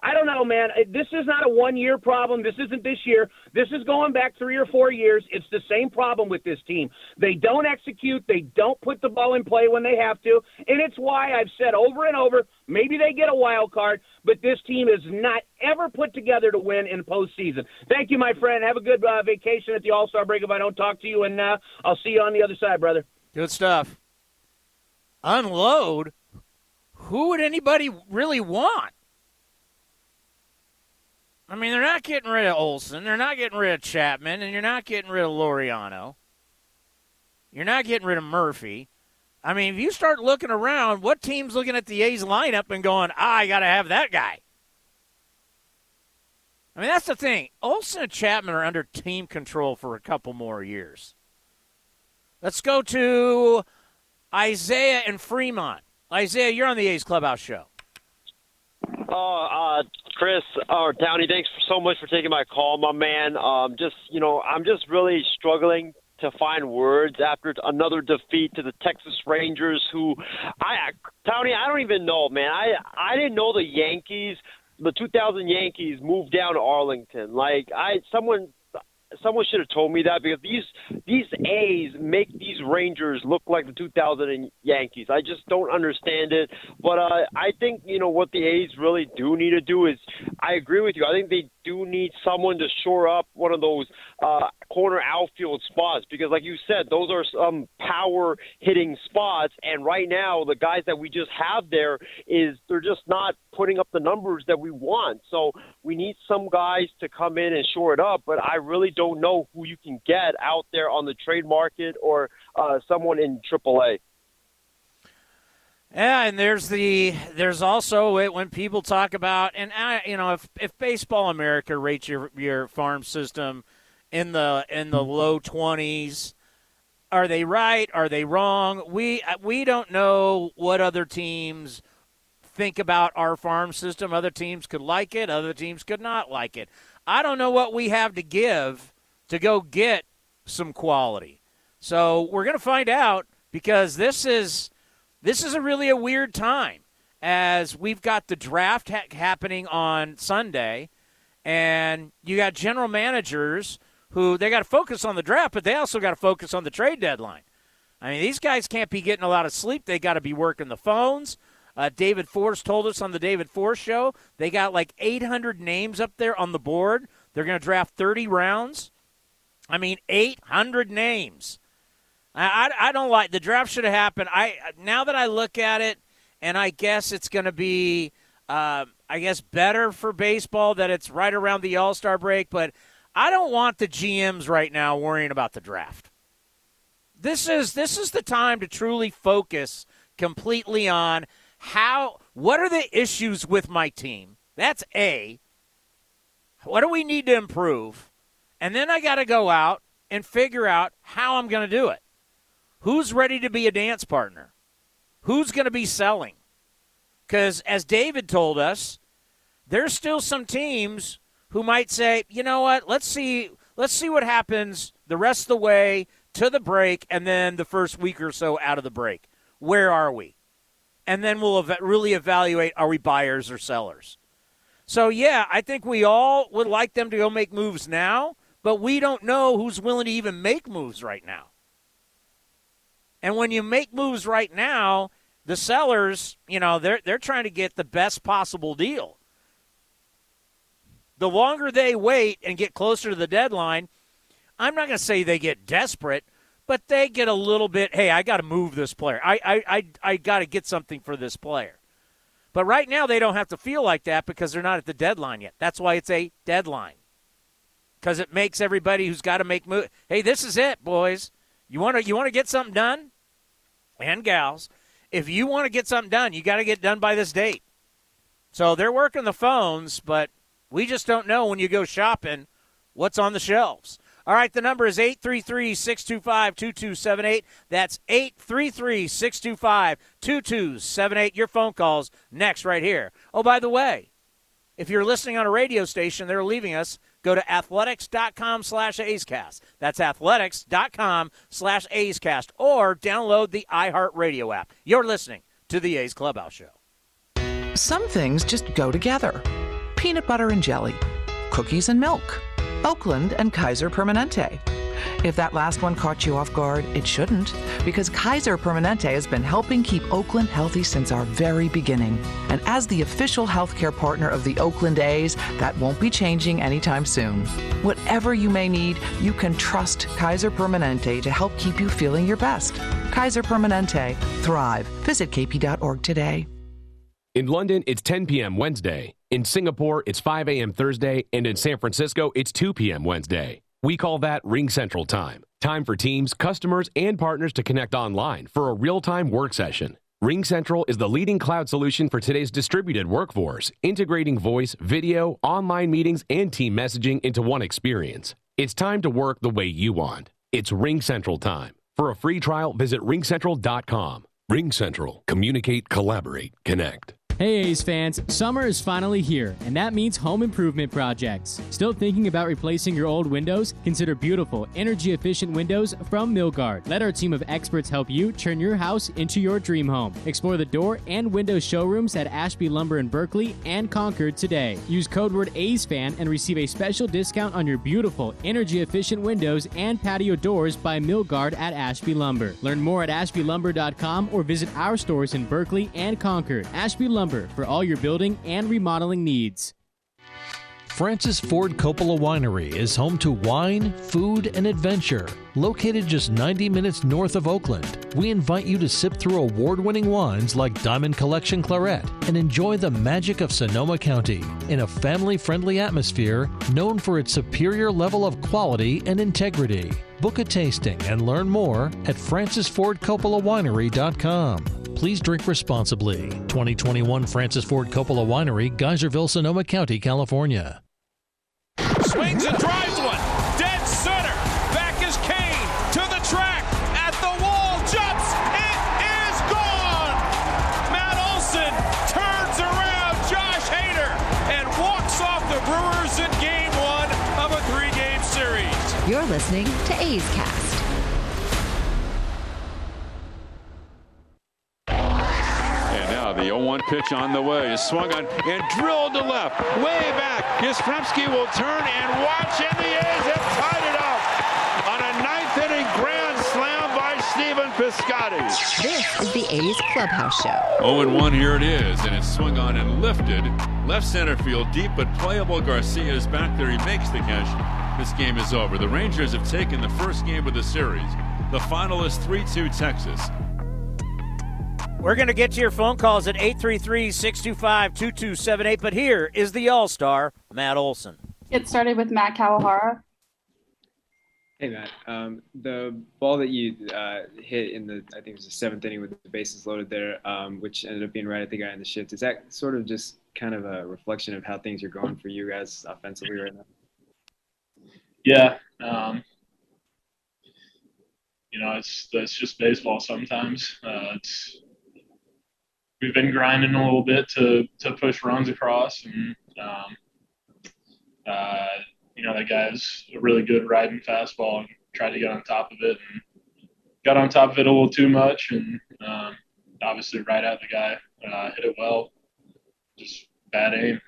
I don't know, man. This is not a one-year problem. This isn't this year. This is going back three or four years. It's the same problem with this team. They don't execute. They don't put the ball in play when they have to, and it's why I've said over and over, maybe they get a wild card, but this team is not ever put together to win in postseason. Thank you, my friend. Have a good uh, vacation at the All-Star break if I don't talk to you, and uh, I'll see you on the other side, brother. Good stuff. Unload? Who would anybody really want? I mean, they're not getting rid of Olsen. They're not getting rid of Chapman, and you're not getting rid of Laureano. You're not getting rid of Murphy. I mean, if you start looking around, what team's looking at the A's lineup and going, ah, I got to have that guy? I mean, that's the thing. Olsen and Chapman are under team control for a couple more years. Let's go to Isaiah and Fremont. Isaiah, you're on the A's Clubhouse Show. Oh, uh, Chris or Downey, thanks so much for taking my call, my man. Um, just, you know, I'm just really struggling to find words after another defeat to the Texas Rangers, who I, Downey, I don't even know, man. I, I didn't know the Yankees, the two thousand Yankees moved down to Arlington. Like, I, someone. Someone should have told me that, because these these A's make these Rangers look like the two thousand Yankees. I just don't understand it. But uh, I think, you know, what the A's really do need to do is, I agree with you, I think they do need someone to shore up one of those uh, corner outfield spots, because like you said, those are some power-hitting spots. And right now, the guys that we just have there, is they're just not putting up the numbers that we want. So we need some guys to come in and shore it up, but I really don't don't know who you can get out there on the trade market, or uh, someone in triple A. Yeah, and there's the there's also it when people talk about, and I, you know, if if Baseball America rates your your farm system in the in the low twenties, are they right? Are they wrong? We we don't know what other teams think about our farm system. Other teams could like it. Other teams could not like it. I don't know what we have to give to go get some quality. So we're going to find out, because this is this is a really a weird time, as we've got the draft ha- happening on Sunday, and you got general managers who they got to focus on the draft, but they also got to focus on the trade deadline. I mean, these guys can't be getting a lot of sleep. They got to be working the phones. Uh, David Force told us on the David Force Show they got like eight hundred names up there on the board. They're going to draft thirty rounds. I mean, eight hundred names. I, I, I don't like – the draft should have happened. I now that I look at it, and I guess it's going to be, uh, I guess, better for baseball that it's right around the All-Star break, but I don't want the G Ms right now worrying about the draft. This is this is the time to truly focus completely on – How? What are the issues with my team? That's A. What do we need to improve? And then I got to go out and figure out how I'm going to do it. Who's ready to be a dance partner? Who's going to be selling? Because as David told us, there's still some teams who might say, you know what, let's see, let's see what happens the rest of the way to the break, and then the first week or so out of the break. Where are we? And then we'll ev- really evaluate, are we buyers or sellers? So, yeah, I think we all would like them to go make moves now, but we don't know who's willing to even make moves right now. And when you make moves right now, the sellers, you know, they're they're trying to get the best possible deal. The longer they wait and get closer to the deadline, I'm not going to say they get desperate, but they get a little bit, hey, I got to move this player. I I I, I got to get something for this player. But right now they don't have to feel like that because they're not at the deadline yet. That's why it's a deadline. Because it makes everybody who's got to make move. Hey, this is it, boys. You want to you want to get something done? And gals, if you want to get something done, you got to get done by this date. So they're working the phones, but we just don't know when you go shopping what's on the shelves. All right, the number is eight three three, six two five, two two seven eight. That's eight three three, six two five, two two seven eight. Your phone calls next right here. Oh, by the way, if you're listening on a radio station, they're leaving us, go to athletics.com slash A'scast. That's athletics.com slash A'scast. Or download the iHeartRadio app. You're listening to the A's Clubhouse Show. Some things just go together. peanut butter and jelly, cookies and milk, Oakland and Kaiser Permanente. If that last one caught you off guard, it shouldn't, because Kaiser Permanente has been helping keep Oakland healthy since our very beginning. And as the official healthcare partner of the Oakland A's, that won't be changing anytime soon. Whatever you may need, you can trust Kaiser Permanente to help keep you feeling your best. Kaiser Permanente. Thrive. Visit k p dot org today. In London, it's ten p.m. Wednesday. In Singapore, it's five a.m. Thursday. And in San Francisco, it's two p.m. Wednesday. We call that Ring Central Time. Time for teams, customers, and partners to connect online for a real-time work session. Ring Central is the leading cloud solution for today's distributed workforce, integrating voice, video, online meetings, and team messaging into one experience. It's time to work the way you want. It's Ring Central Time. For a free trial, visit ring central dot com. Ring Central. Communicate, collaborate, connect. Hey A's fans, summer is finally here, and that means home improvement projects. Still thinking about replacing your old windows? Consider beautiful, energy-efficient windows from Milgard. Let our team of experts help you turn your house into your dream home. Explore the door and window showrooms at Ashby Lumber in Berkeley and Concord today. Use code word A's Fan and receive a special discount on your beautiful, energy-efficient windows and patio doors by Milgard at Ashby Lumber. Learn more at ashby lumber dot com or visit our stores in Berkeley and Concord. Ashby Lumber, for all your building and remodeling needs. Francis Ford Coppola Winery is home to wine, food, and adventure. Located just ninety minutes north of Oakland, we invite you to sip through award-winning wines like Diamond Collection Claret and enjoy the magic of Sonoma County in a family-friendly atmosphere known for its superior level of quality and integrity. Book a tasting and learn more at francis ford coppola winery dot com. Please drink responsibly. twenty twenty-one Francis Ford Coppola Winery, Geyserville, Sonoma County, California. Swings and drives one. Dead center. Back is Kane to the track. At the wall. Jumps. It is gone. Matt Olson turns around Josh Hader and walks off the Brewers in game one of a three-game series. You're listening to A's Cast. The oh one pitch on the way is swung on and drilled to left. Way back. Yastrzemski will turn and watch, and the A's have tied it up on a ninth inning grand slam by Stephen Piscotty. This is the A's Clubhouse Show. oh and one, here it is, and it's swung on and lifted. Left center field, deep but playable. Garcia is back there. He makes the catch. This game is over. The Rangers have taken the first game of the series. The final is three two Texas. We're going to get to your phone calls at eight three three, six two five, two two seven eight, but here is the All-Star, Matt Olson. Get started with Matt Kawahara. Hey, Matt. Um, the ball that you uh, hit in the, I think it was the seventh inning with the bases loaded there, um, which ended up being right at the guy in the shift, is that sort of just kind of a reflection of how things are going for you guys offensively right now? Yeah. Um, you know, it's, it's just baseball sometimes. Uh, it's, We've been grinding a little bit to to push runs across, and um, uh, you know that guy's a really good riding fastball, and tried to get on top of it, and got on top of it a little too much, and um, obviously right at the guy, uh, hit it well, just bad aim.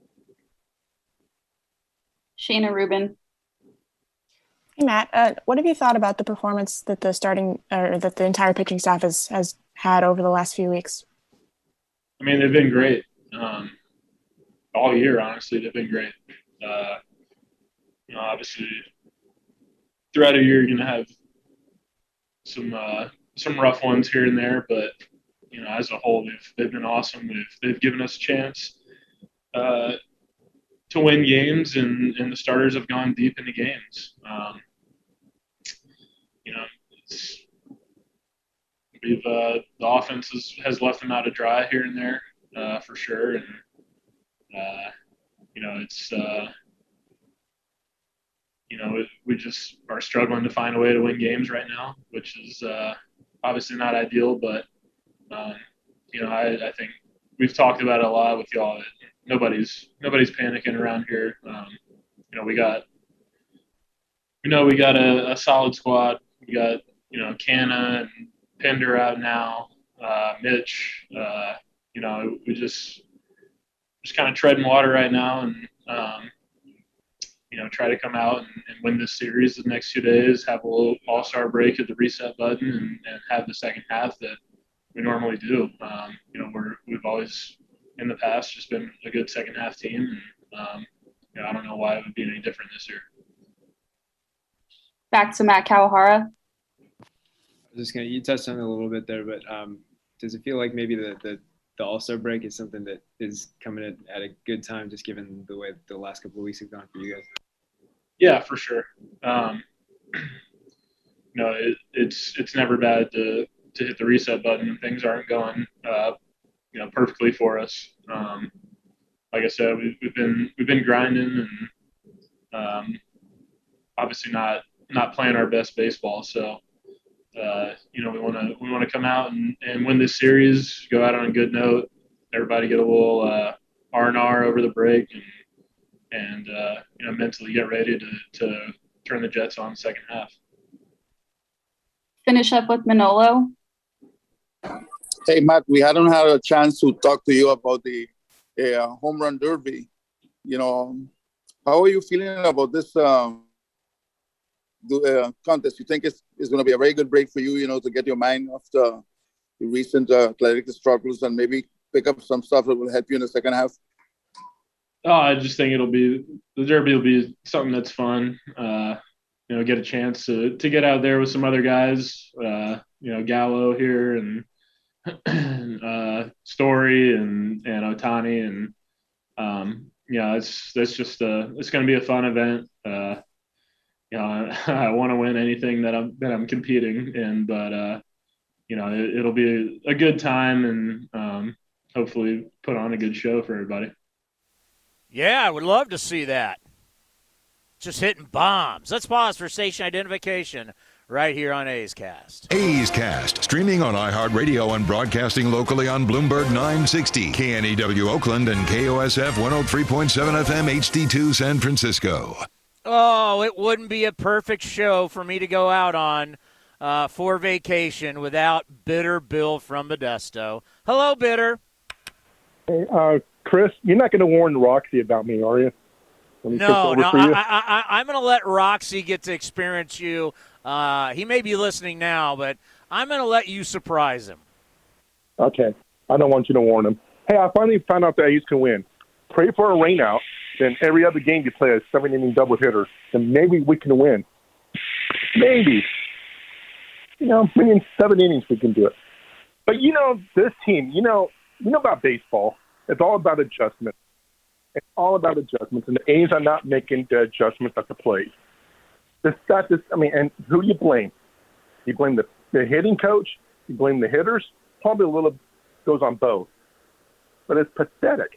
Shayna Rubin. Hey Matt, uh, what have you thought about the performance that the starting or that the entire pitching staff has has had over the last few weeks? I mean, they've been great um, all year. Honestly, they've been great. Uh, you know, obviously, throughout a year, you're gonna have some uh, some rough ones here and there, but you know, as a whole, they've they've been awesome. They've they've given us a chance uh, to win games, and, and the starters have gone deep into games. Um, you know, it's. We've uh, the offense has, has left them out to dry here and there uh, for sure, and uh, you know it's uh, you know it, we just are struggling to find a way to win games right now, which is uh, obviously not ideal. But um, you know I, I think we've talked about it a lot with y'all. That nobody's nobody's panicking around here. Um, you know we got we know we got a, a solid squad. We got you know Canna and Pender out now, uh, Mitch, uh, you know, we just, just kind of treading water right now, and um, you know, try to come out and, and win this series the next two days. Have a little all-star break at the reset button, and, and have the second half that we normally do. Um, you know, we're we've always in the past just been a good second half team, and um, you know, I don't know why it would be any different this year. Back to Matt Kawahara. I was just gonna, you touched on it a little bit there, but um, does it feel like maybe the, the, the All-Star break is something that is coming at, at a good time, just given the way the last couple of weeks have gone for you guys? Yeah, for sure. Um, no, it, it's it's never bad to to hit the reset button when things aren't going, uh, you know, perfectly for us. Um, like I said, we've, we've been we've been grinding, and um, obviously not not playing our best baseball. So. Uh, you know, we want to we want to come out and, and win this series, go out on a good note. Everybody get a little uh, R and R over the break, and and uh, you know, mentally get ready to to turn the Jets on the second half. Finish up with Manolo. Hey Matt, we hadn't had a chance to talk to you about the uh, home run derby. You know, how are you feeling about this? Um, The uh, contest? You think it's, it's going to be a very good break for you, you know, to get your mind off the, the recent uh, athletic struggles and maybe pick up some stuff that will help you in the second half? Oh, I just think it'll be the Derby will be something that's fun. Uh, you know, get a chance to to get out there with some other guys. Uh, you know, Gallo here and uh, Story and and Otani, and um, yeah, it's that's just a it's going to be a fun event. Uh, You know, I, I want to win anything that I'm that I'm competing in, but uh, you know, it, it'll be a good time, and um, hopefully put on a good show for everybody. Yeah, I would love to see that. Just hitting bombs. Let's pause for station identification right here on A's Cast. A's Cast, streaming on iHeartRadio and broadcasting locally on Bloomberg nine sixty, K N E W Oakland, and K O S F one oh three point seven F M H D two San Francisco. Oh, it wouldn't be a perfect show for me to go out on uh, for vacation without Bitter Bill from Modesto. Hello, Bitter. Hey, uh, Chris, you're not going to warn Roxy about me, are you? No, no, I, I, I, I'm going to let Roxy get to experience you. Uh, he may be listening now, but I'm going to let you surprise him. Okay. I don't want you to warn him. Hey, I finally found out the A's can win. Pray for a rain out. Then every other game you play a seven-inning doubleheader, then maybe we can win. Maybe. You know, maybe in seven innings we can do it. But, you know, this team, you know, you know about baseball. It's all about adjustment. It's all about adjustments, and the A's are not making the adjustments at the plate. This got this. I mean, and who do you blame? You blame the, the hitting coach. You blame the hitters. Probably a little goes on both. But it's pathetic.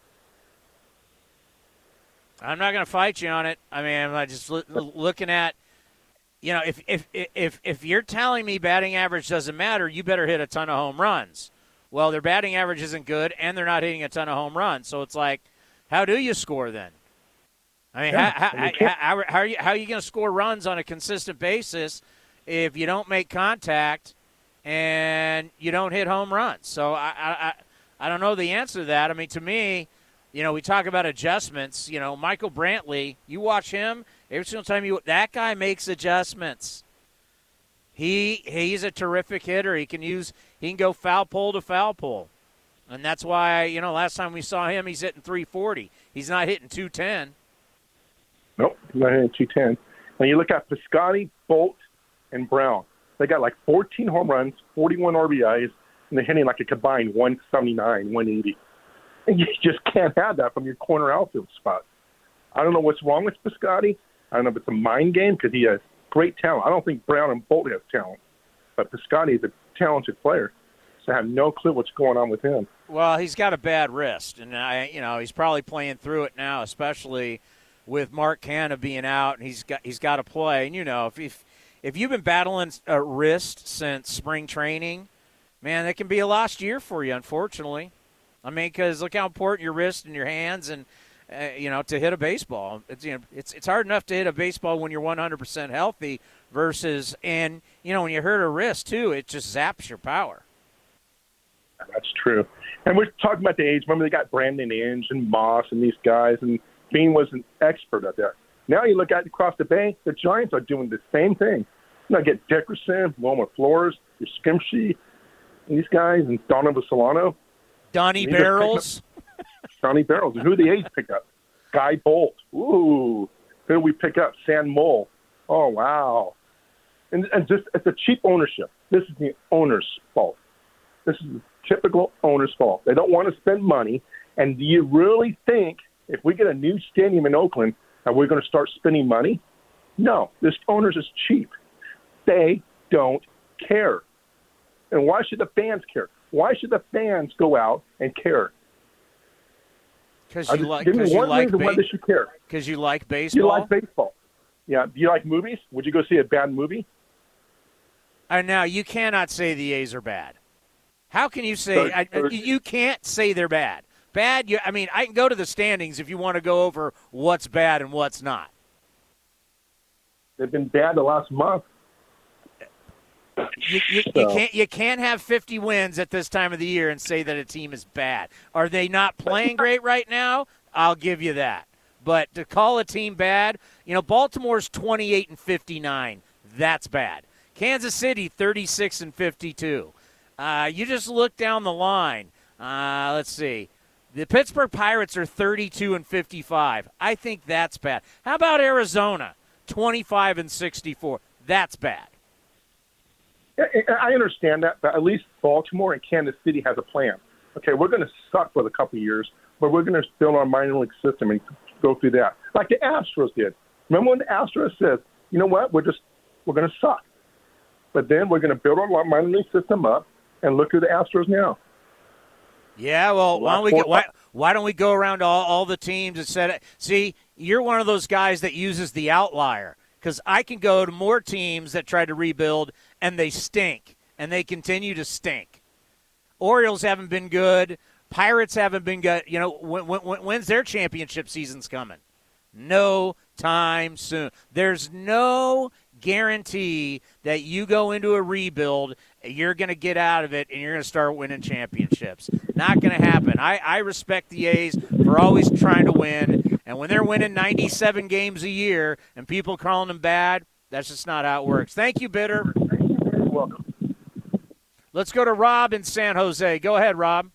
I'm not going to fight you on it. I mean, I'm just lo- looking at, you know, if, if if if you're telling me batting average doesn't matter, you better hit a ton of home runs. Well, their batting average isn't good, and they're not hitting a ton of home runs. So it's like, how do you score then? I mean, yeah, how, how, how, how are you how are you going to score runs on a consistent basis if you don't make contact and you don't hit home runs? So I I I don't know the answer to that. I mean, to me, you know, we talk about adjustments. You know, Michael Brantley, you watch him, every single time you – that guy makes adjustments. He He's a terrific hitter. He can use – he can go foul pole to foul pole. And that's why, you know, last time we saw him, he's hitting three forty. He's not hitting two ten. Nope, he's not hitting two ten. When you look at Piscotty, Bolt, and Brown, they got like fourteen home runs, forty-one R B Is, and they're hitting like a combined one seventy-nine, one eighty. And you just can't have that from your corner outfield spot. I don't know what's wrong with Piscotty. I don't know if it's a mind game because he has great talent. I don't think Brown and Bolt have talent. But Piscotty is a talented player. So I have no clue what's going on with him. Well, he's got a bad wrist. And, I, you know, he's probably playing through it now, especially with Mark Canha being out. And he's got he's got to play. And, you know, if, if, if you've been battling a wrist since spring training, man, that can be a lost year for you, unfortunately. I mean, because look how important your wrist and your hands and, uh, you know, to hit a baseball. It's, you know, it's it's hard enough to hit a baseball when you're one hundred percent healthy versus, and, you know, when you hurt a wrist, too, it just zaps your power. That's true. And we're talking about the age. Remember, they got Brandon Inge and Moss and these guys, and Bean was an expert at that. Now you look out across the bay, the Giants are doing the same thing. You know, get Dickerson, Wilmer Flores, your Skimshy, these guys, and Donovan Solano. Donnie Barrels. Donnie Barrels. And who the A's pick up? Guy Bolt. Ooh. Who do we pick up? Sam Mole. Oh, wow. And, and just it's a cheap ownership. This is the owner's fault. This is the typical owner's fault. They don't want to spend money. And do you really think if we get a new stadium in Oakland, are we going to start spending money? No. This owner's is cheap. They don't care. And why should the fans care? Why should the fans go out and care? Because you just, like, give me you one like, reason why they should care. Because you like baseball. You like baseball. Yeah. Do you like movies? Would you go see a bad movie? And now you cannot say the A's are bad. How can you say? I, you can't say they're bad. Bad. You, I mean, I can go to the standings if you want to go over what's bad and what's not. They've been bad the last month. You, you, so. you can't you can't have fifty wins at this time of the year and say that a team is bad. Are they not playing great right now? I'll give you that. But to call a team bad, you know, Baltimore's twenty-eight and fifty-nine. That's bad. Kansas City thirty-six and fifty-two. Uh, you just look down the line. Uh, let's see. The Pittsburgh Pirates are thirty-two and fifty-five. I think that's bad. How about Arizona? twenty-five and sixty-four. That's bad. I understand that, but at least Baltimore and Kansas City has a plan. Okay, we're going to suck for a couple of years, but we're going to build our minor league system and go through that, like the Astros did. Remember when the Astros said, "You know what? We're just we're going to suck," but then we're going to build our minor league system up and look at the Astros now. Yeah, well, why don't we get, why, why don't we go around all, all the teams and set it? See, you're one of those guys that uses the outlier. Because I can go to more teams that try to rebuild, and they stink, and they continue to stink. Orioles haven't been good. Pirates haven't been good. You know, when, when, when's their championship season's coming? No time soon. There's no guarantee that you go into a rebuild, you're going to get out of it, and you're going to start winning championships. Not going to happen. I, I respect the A's for always trying to win, and when they're winning ninety-seven games a year and people calling them bad, that's just not how it works. Thank you, Bitter. You're welcome. Let's go to Rob in San Jose. Go ahead, Rob.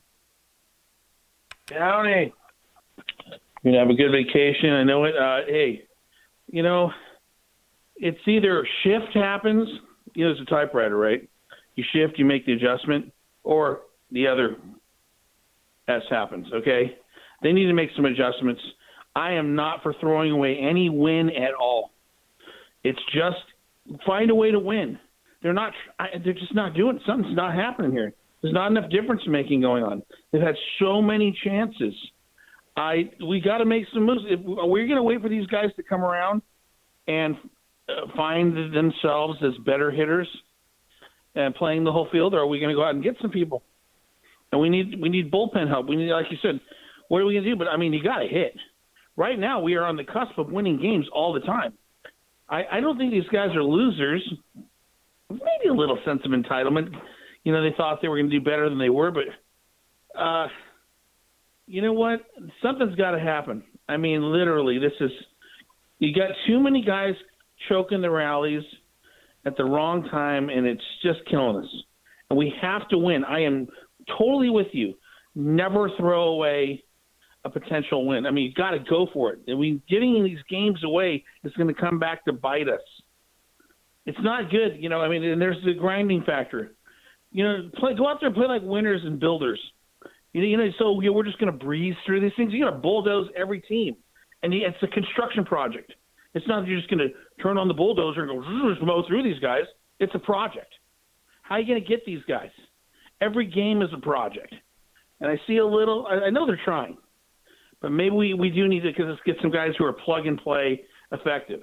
Downey. You're going to have a good vacation. I know it. Uh, hey, you know, it's either shift happens, you know, it's a typewriter, right? You shift, you make the adjustment, or the other S happens, okay? They need to make some adjustments. I am not for throwing away any win at all. It's just find a way to win. They're not. I, they're just not doing it. Something's not happening here. There's not enough difference making going on. They've had so many chances. I we got to make some moves. If, are we going to wait for these guys to come around and uh, find themselves as better hitters and playing the whole field, or are we going to go out and get some people? And we need we need bullpen help. We need, like you said, what are we going to do? But I mean, you got to hit. Right now, we are on the cusp of winning games all the time. I, I don't think these guys are losers. Maybe a little sense of entitlement. You know, they thought they were going to do better than they were, but uh, you know what? Something's got to happen. I mean, literally, this is you got too many guys choking the rallies at the wrong time, and it's just killing us. And we have to win. I am totally with you. Never throw away a potential win. I mean, you got to go for it. I mean, giving these games away is going to come back to bite us. It's not good, you know. I mean, and there's the grinding factor. You know, play, go out there and play like winners and builders. You know, you know so you know, we're just going to breeze through these things. You got to bulldoze every team, and it's a construction project. It's not that you're just going to turn on the bulldozer and go mow through these guys. It's a project. How are you going to get these guys? Every game is a project, and I see a little. I, I know they're trying, but maybe we, we do need to cause let's get some guys who are plug and play effective.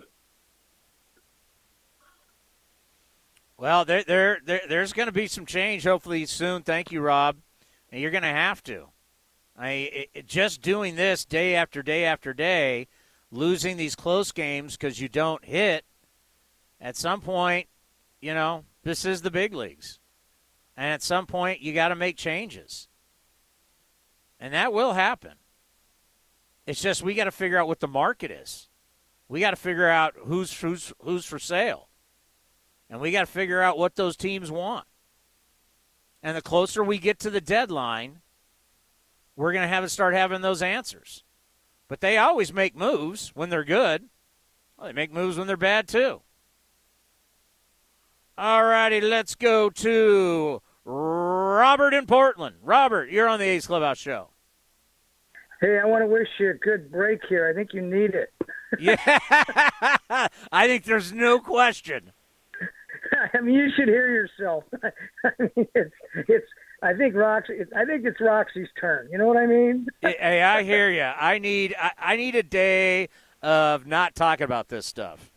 Well, there, there, there there's going to be some change hopefully soon. Thank you, Rob. And you're going to have to. I it, it, just doing this day after day after day, losing these close games because you don't hit. At some point, you know, this is the big leagues, And at some point, you got to make changes. And that will happen. It's just we got to figure out what the market is. We got to figure out who's, who's, who's for sale. And we got to figure out what those teams want. And the closer we get to the deadline, we're going to have to start having those answers. But they always make moves when they're good. Well, they make moves when they're bad, too. All righty, let's go to Robert in Portland. Robert, you're on the A's Clubhouse Show. Hey, I want to wish you a good break here. I think you need it. Yeah, I think there's no question. I mean, you should hear yourself. I mean, it's, it's. I think Roxy. I think it's Roxy's turn. You know what I mean? Hey, I hear you. I need. I, I need a day of not talking about this stuff.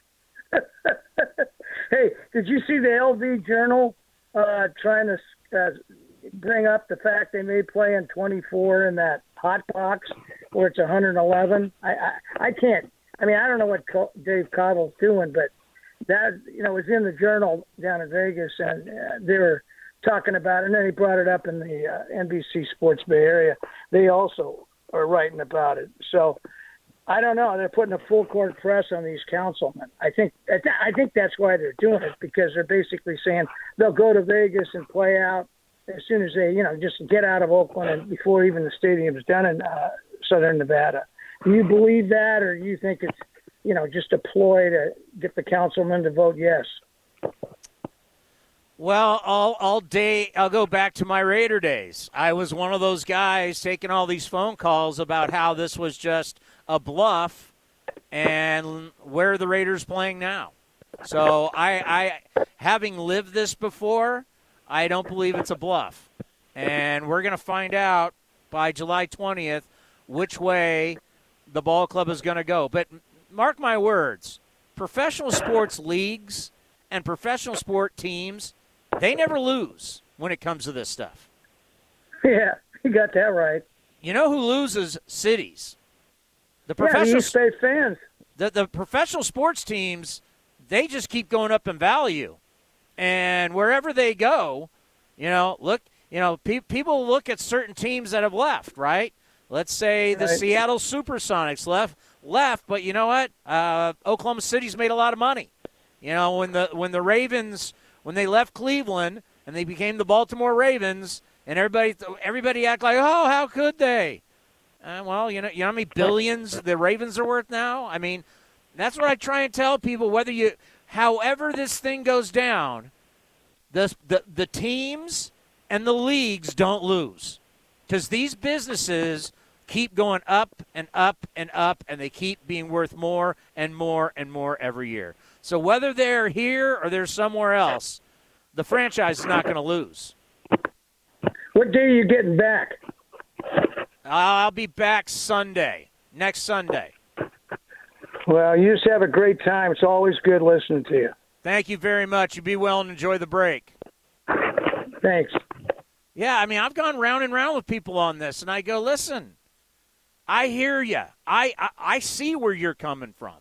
Hey, did you see the L V Journal uh, trying to uh, bring up the fact they may play in twenty-four in that hot box where it's one hundred eleven? I, I I can't. I mean, I don't know what Dave Cottle's doing, but that, you know, was in the Journal down in Vegas, and uh, they were talking about it, and then he brought it up in the uh, N B C Sports Bay Area. They also are writing about it. So I don't know. They're putting a full court press on these councilmen. I think I, th- I think that's why they're doing it, because they're basically saying they'll go to Vegas and play out as soon as they, you know, just get out of Oakland and before even the stadium's done in uh, Southern Nevada. Do you believe that, or do you think it's, you know, just a ploy to get the councilmen to vote yes? Well, all all day, I'll go back to my Raider days. I was one of those guys taking all these phone calls about how this was just a bluff, and where are the Raiders playing now? So I, I having lived this before, I don't believe it's a bluff. And we're going to find out by July twentieth which way the ball club is going to go. But mark my words, professional sports leagues and professional sport teams, they never lose when it comes to this stuff. Yeah, you got that right. You know who loses? Cities. The Yeah, professional the East Bay fans. The, the professional sports teams, they just keep going up in value. And wherever they go, you know, look, you know, pe- people look at certain teams that have left, right? Let's say the Right. Seattle Supersonics left, left, but you know what? Uh, Oklahoma City's made a lot of money. You know, when the when the Ravens, when they left Cleveland and they became the Baltimore Ravens, and everybody everybody act like, oh, how could they? Uh, well, you know, you know how many billions the Ravens are worth now? I mean, that's what I try and tell people. Whether you, however this thing goes down, the the, the teams and the leagues don't lose, because these businesses keep going up and up and up, and they keep being worth more and more and more every year. So whether they're here or they're somewhere else, the franchise is not going to lose. What day are you getting back? I'll be back Sunday, next Sunday. Well, you just have a great time. It's always good listening to you. Thank you very much. You be well and enjoy the break. Thanks. Yeah, I mean, I've gone round and round with people on this, and I go, listen, I hear you. I, I, I see where you're coming from.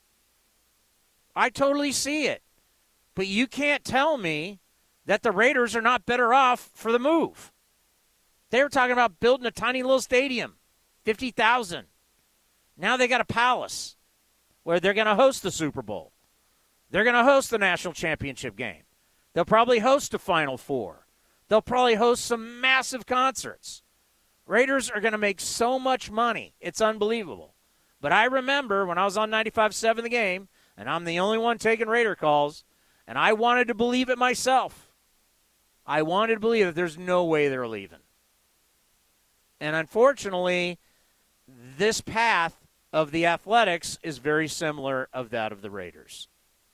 I totally see it. But you can't tell me that the Raiders are not better off for the move. They were talking about building a tiny little stadium, fifty thousand. Now they got a palace where they're going to host the Super Bowl. They're going to host the national championship game. They'll probably host a Final Four. They'll probably host some massive concerts. Raiders are going to make so much money. It's unbelievable. But I remember when I was on ninety-five point seven The Game, and I'm the only one taking Raider calls, and I wanted to believe it myself. I wanted to believe that there's no way they're leaving. And unfortunately, this path of the Athletics is very similar of that of the Raiders.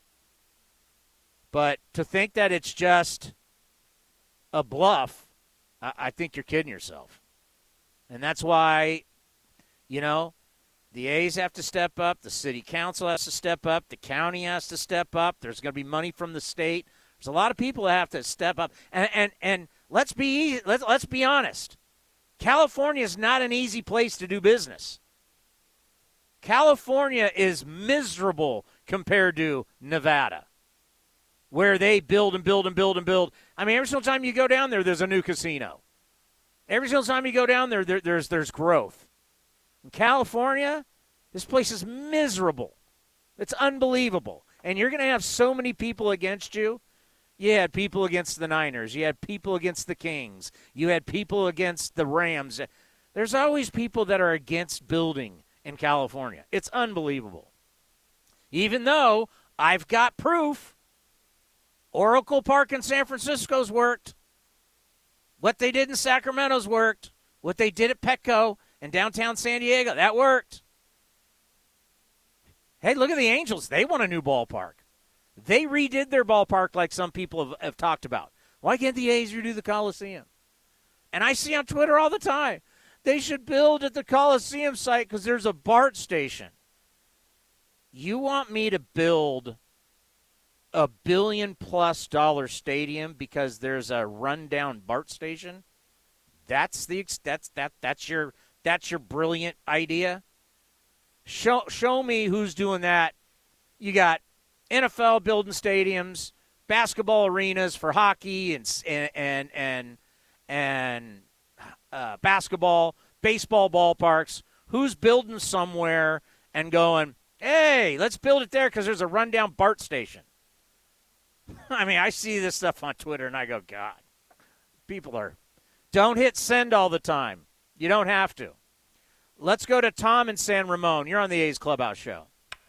But to think that it's just a bluff, I, I think you're kidding yourself. And that's why, you know, the A's have to step up, the city council has to step up, the county has to step up, there's going to be money from the state. There's a lot of people that have to step up. And and, and let's be let's, let's be honest. California is not an easy place to do business. California is miserable compared to Nevada. where they build and build and build and build. I mean, every single time you go down there, there's a new casino. Every single time you go down there, there there's there's growth. In California, this place is miserable. It's unbelievable. And you're going to have so many people against you. You had people against the Niners. You had people against the Kings. You had people against the Rams. There's always people that are against building in California. It's unbelievable. Even though I've got proof, Oracle Park in San Francisco's worked. What they did in Sacramento's worked. What they did at Petco in downtown San Diego, that worked. Hey, look at the Angels. They want a new ballpark. They redid their ballpark like some people have, have talked about. Why can't the A's redo the Coliseum? And I see on Twitter all the time, they should build at the Coliseum site because there's a BART station. You want me to build a billion-plus dollar stadium because there's a rundown BART station? That's the that's that that's your that's your brilliant idea? Show show me who's doing that. You got N F L building stadiums, basketball arenas for hockey and and and and uh, basketball, baseball ballparks. Who's building somewhere and going, hey, let's build it there because there's a rundown BART station? I mean, I see this stuff on Twitter and I go, God, people are. Don't hit send all the time. You don't have to. Let's go to Tom in San Ramon. You're on the A's Clubhouse Show.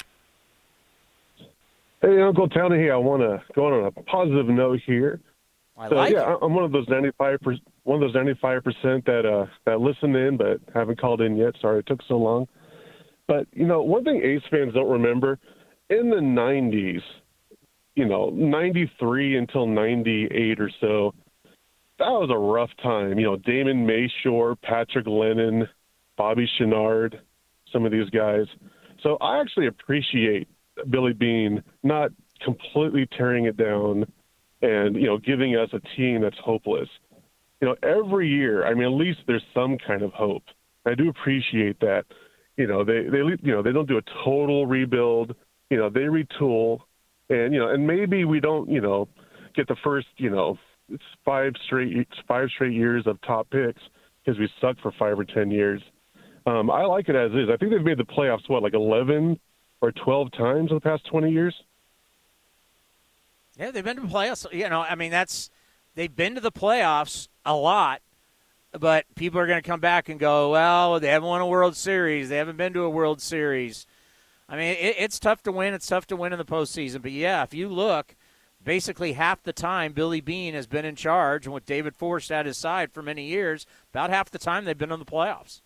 Hey, Uncle Townie. Hey, I want to go on a positive note here. I so, like yeah, it. I'm one of those ninety-five percent, one of those ninety-five percent that uh, that listen in but haven't called in yet. Sorry it took so long. But you know, one thing A's fans don't remember in the nineties, you know, ninety-three until ninety-eight or so, that was a rough time. You know, Damon Mayshore, Patrick Lennon, Bobby Chenard, some of these guys. So I actually appreciate Billy Beane not completely tearing it down and, you know, giving us a team that's hopeless. You know, every year, I mean, at least there's some kind of hope. I do appreciate that. You know, they, they you know, they don't do a total rebuild. You know, they retool. And, you know, and maybe we don't, you know, get the first, you know, it's five straight five straight years of top picks because we sucked for five or ten years. Um, I like it as is. I think they've made the playoffs, what, like eleven or twelve times in the past twenty years? Yeah, they've been to the playoffs. You know, I mean, that's they've been to the playoffs a lot, but people are going to come back and go, well, they haven't won a World Series. They haven't been to a World Series. I mean, it, it's tough to win. It's tough to win in the postseason. But, yeah, if you look, basically half the time Billy Beane has been in charge, and with David Forst at his side for many years, about half the time they've been in the playoffs.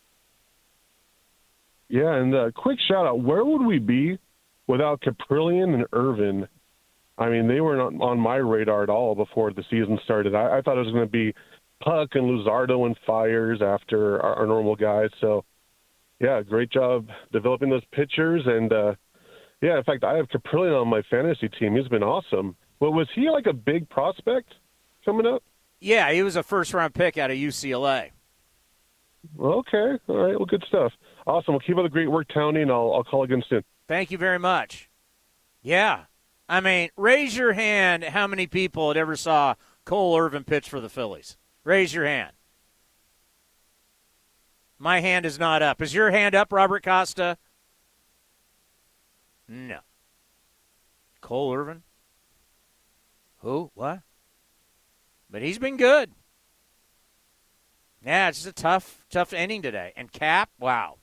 Yeah, and a quick shout-out. Where would we be without Caprillion and Irvin? I mean, they were not on my radar at all before the season started. I, I thought it was going to be Puck and Luzardo and Fires after our, our normal guys. So, yeah, great job developing those pitchers. And, uh, yeah, in fact, I have Caprillion on my fantasy team. He's been awesome. Well, was he like a big prospect coming up? Yeah, he was a first-round pick out of U C L A. Okay. All right. Well, good stuff. Awesome. Well, keep up the great work, Townie, and I'll, I'll call again soon. Thank you very much. Yeah. I mean, raise your hand how many people had ever saw Cole Irvin pitch for the Phillies. Raise your hand. My hand is not up. Is your hand up, Robert Costa? No. Cole Irvin? Who? What? But he's been good. Yeah, it's just a tough, tough inning today. And Cap, wow.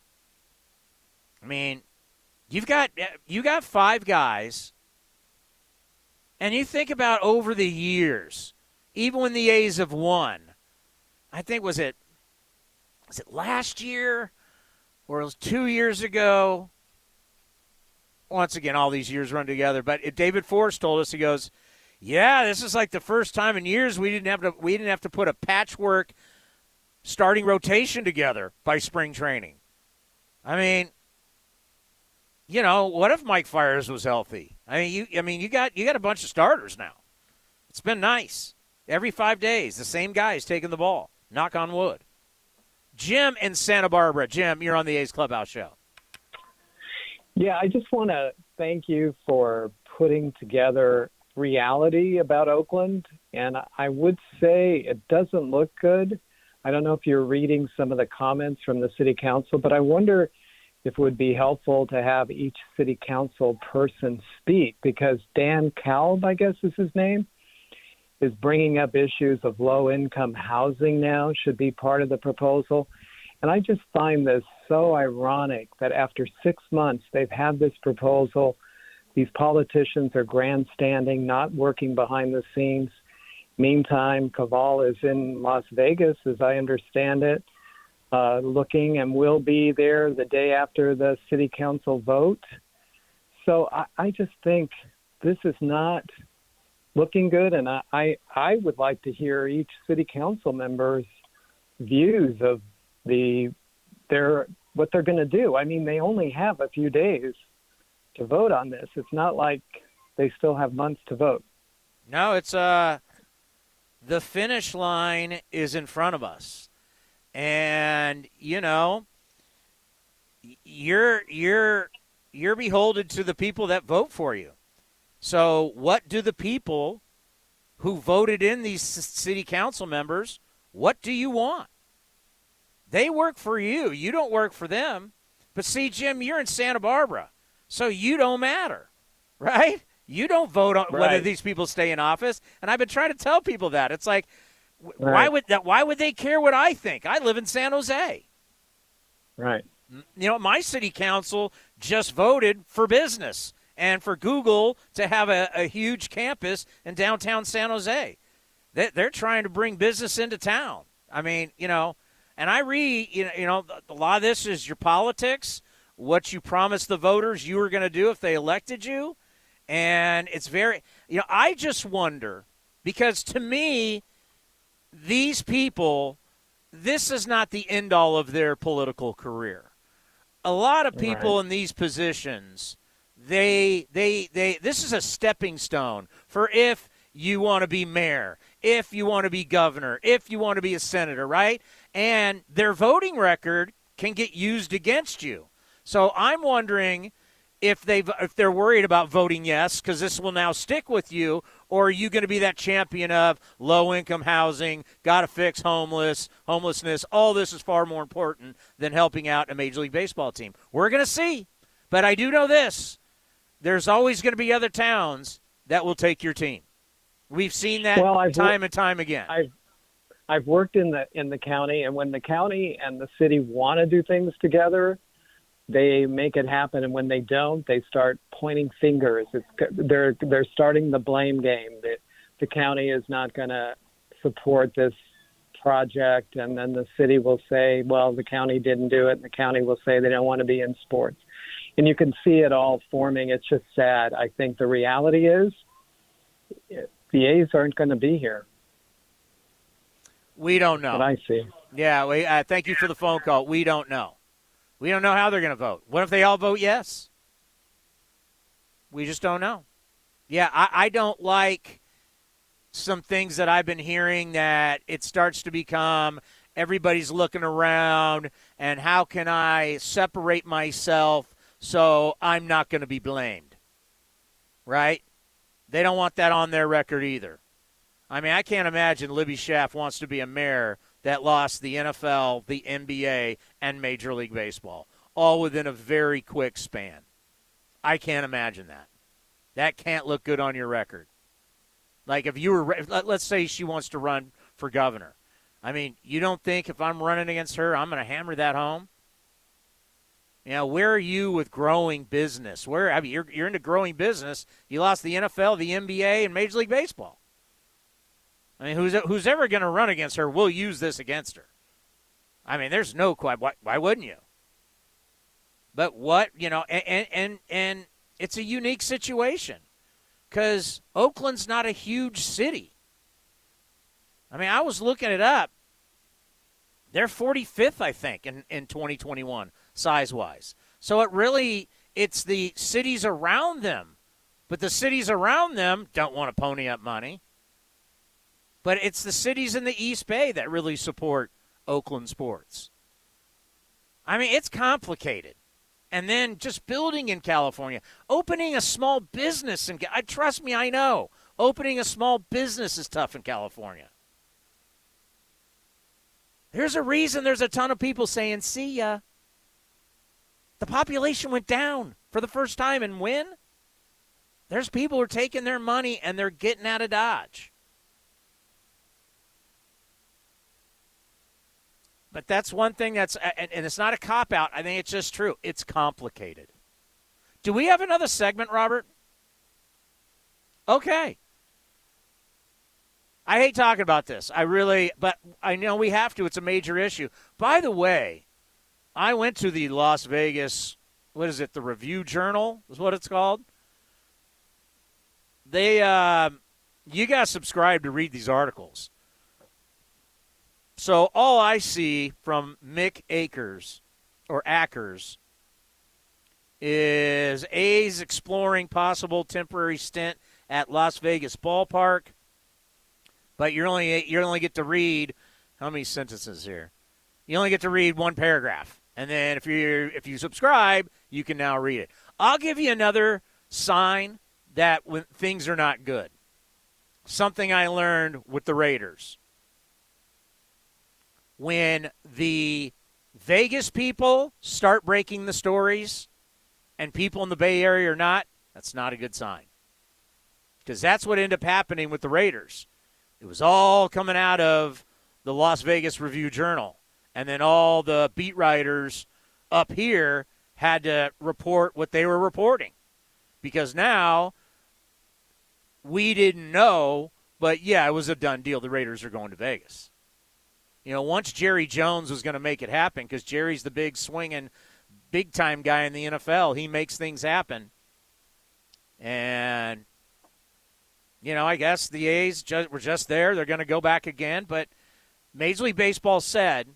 I mean, you've got you got five guys, and you think about over the years, even when the A's have won, I think was it was it last year or it was two years ago? Once again, all these years run together. But it, David Forst told us, he goes, yeah, this is like the first time in years we didn't have to we didn't have to put a patchwork starting rotation together by spring training. I mean, you know, what if Mike Fiers was healthy? I mean, you I mean, you got you got a bunch of starters now. It's been nice. Every five days, the same guy's taking the ball. Knock on wood. Jim in Santa Barbara. Jim, you're on the A's Clubhouse Show. Yeah, I just want to thank you for putting together reality about Oakland, and I would say it doesn't look good. I don't know if you're reading some of the comments from the city council, but I wonder if it would be helpful to have each city council person speak, because Dan Kalb, I guess is his name, is bringing up issues of low-income housing now, should be part of the proposal. And I just find this so ironic that after six months they've had this proposal. These politicians are grandstanding, not working behind the scenes. Meantime, Kaval is in Las Vegas, as I understand it, uh, looking and will be there the day after the city council vote. So I, I just think this is not looking good, and I, I, I would like to hear each city council member's views of the their what they're going to do. I mean, they only have a few days to vote on this. It's not like they still have months to vote. No, it's uh the finish line is in front of us. And, you know, you're you're you're beholden to the people that vote for you. So what do the people who voted in these city council members, what do you want? They work for you. You don't work for them. But see, Jim, you're in Santa Barbara, so you don't matter, right? You don't vote on Right. whether these people stay in office. And I've been trying to tell people that. It's like, wh- why Right. would that? Why would they care what I think? I live in San Jose. Right. You know, my city council just voted for business and for Google to have a, a huge campus in downtown San Jose. They, they're trying to bring business into town. I mean, you know, and I read, you know, you know, a lot of this is your politics, what you promised the voters you were going to do if they elected you. And it's very, you know, I just wonder, because to me, these people, this is not the end all of their political career. A lot of people Right. in these positions, they, they, they, this is a stepping stone for if you want to be mayor, if you want to be governor, if you want to be a senator, right? And their voting record can get used against you. So I'm wondering if they if they're worried about voting yes, because this will now stick with you, or are you going to be that champion of low-income housing, got to fix homeless, homelessness? All this is far more important than helping out a Major League Baseball team. We're going to see. But I do know this. There's always going to be other towns that will take your team. We've seen that Well, I've time wor- and time again. I've I've worked in the in the county, and when the county and the city want to do things together, they make it happen. And when they don't, they start pointing fingers. It's they're they're starting the blame game. That the county is not going to support this project, and then the city will say, "Well, the county didn't do it," and the county will say they don't want to be in sports. And you can see it all forming. It's just sad. I think the reality is the A's aren't going to be here. We don't know. What I see. Yeah, we, uh, thank you for the phone call. We don't know. We don't know how they're going to vote. What if they all vote yes? We just don't know. Yeah, I, I don't like some things that I've been hearing that it starts to become everybody's looking around and how can I separate myself so I'm not going to be blamed, right? They don't want that on their record either. I mean, I can't imagine Libby Schaaf wants to be a mayor that lost the N F L, the N B A, and Major League Baseball, all within a very quick span. I can't imagine that. That can't look good on your record. Like if you were, let's say she wants to run for governor. I mean, you don't think if I'm running against her, I'm going to hammer that home? You know, where are you with growing business? Where I mean, you're you're into growing business. You lost the N F L, the N B A, and Major League Baseball. I mean, who's who's ever going to run against her will use this against her. I mean, there's no quite. Why, why wouldn't you? But what you know, and and and it's a unique situation because Oakland's not a huge city. I mean, I was looking it up. They're forty-fifth, I think, in, in twenty twenty-one, size-wise. So it really, it's the cities around them. But the cities around them don't want to pony up money. But it's the cities in the East Bay that really support Oakland sports. I mean, it's complicated. And then just building in California, opening a small business. And I trust me, I know. Opening a small business is tough in California. There's a reason there's a ton of people saying, see ya. The population went down for the first time, and when? There's people who are taking their money and they're getting out of Dodge. But that's one thing that's, and it's not a cop-out. I think it's just true. It's complicated. Do we have another segment, Robert? Okay. I hate talking about this. I really, but I know we have to. It's a major issue. By the way, I went to the Las Vegas, what is it, the Review Journal is what it's called. They, uh, you got to subscribe to read these articles. So all I see from Mick Akers, or Akers, is A's exploring possible temporary stint at Las Vegas ballpark. But you're only you only get to read how many sentences here? You only get to read one paragraph, and then if you if you subscribe, you can now read it. I'll give you another sign that when things are not good. Something I learned with the Raiders. When the Vegas people start breaking the stories, and people in the Bay Area are not, that's not a good sign. Because that's what ended up happening with the Raiders. It was all coming out of the Las Vegas Review-Journal. And then all the beat writers up here had to report what they were reporting. Because now we didn't know, but, yeah, it was a done deal. The Raiders are going to Vegas. You know, once Jerry Jones was going to make it happen, because Jerry's the big swinging, big-time guy in the N F L. He makes things happen. And, you know, I guess the A's just, were just there. They're going to go back again. But Major League Baseball said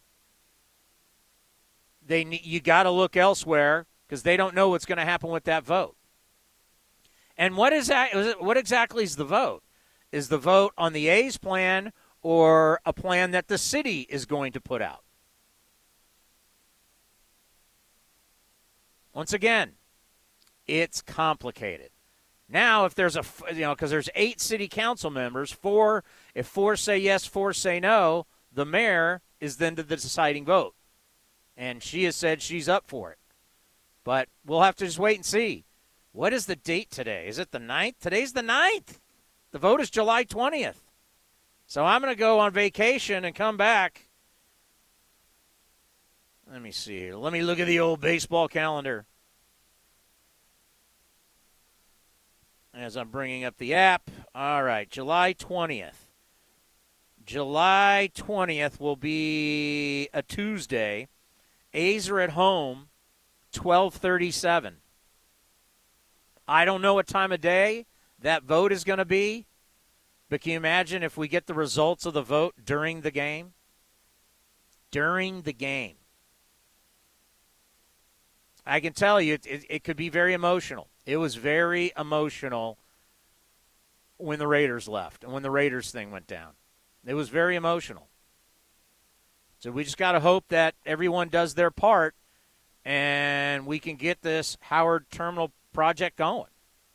they you got to look elsewhere because they don't know what's going to happen with that vote. And what is that? What exactly is the vote? Is the vote on the A's plan or a plan that the city is going to put out? Once again, it's complicated. Now, if there's a, you know, because there's eight city council members, four, if four say yes, four say no, the mayor is then to the deciding vote. And she has said she's up for it. But we'll have to just wait and see. What is the date today? Is it the ninth? Today's the ninth. The vote is July twentieth. So I'm going to go on vacation and come back. Let me see here. Let me look at the old baseball calendar. As I'm bringing up the app. All right, July twentieth. July twentieth will be a Tuesday. A's are at home, twelve thirty-seven. I don't know what time of day that vote is going to be, but can you imagine if we get the results of the vote during the game? During the game. I can tell you it, it, it could be very emotional. It was very emotional when the Raiders left and when the Raiders thing went down. It was very emotional. So we just got to hope that everyone does their part and we can get this Howard Terminal project going.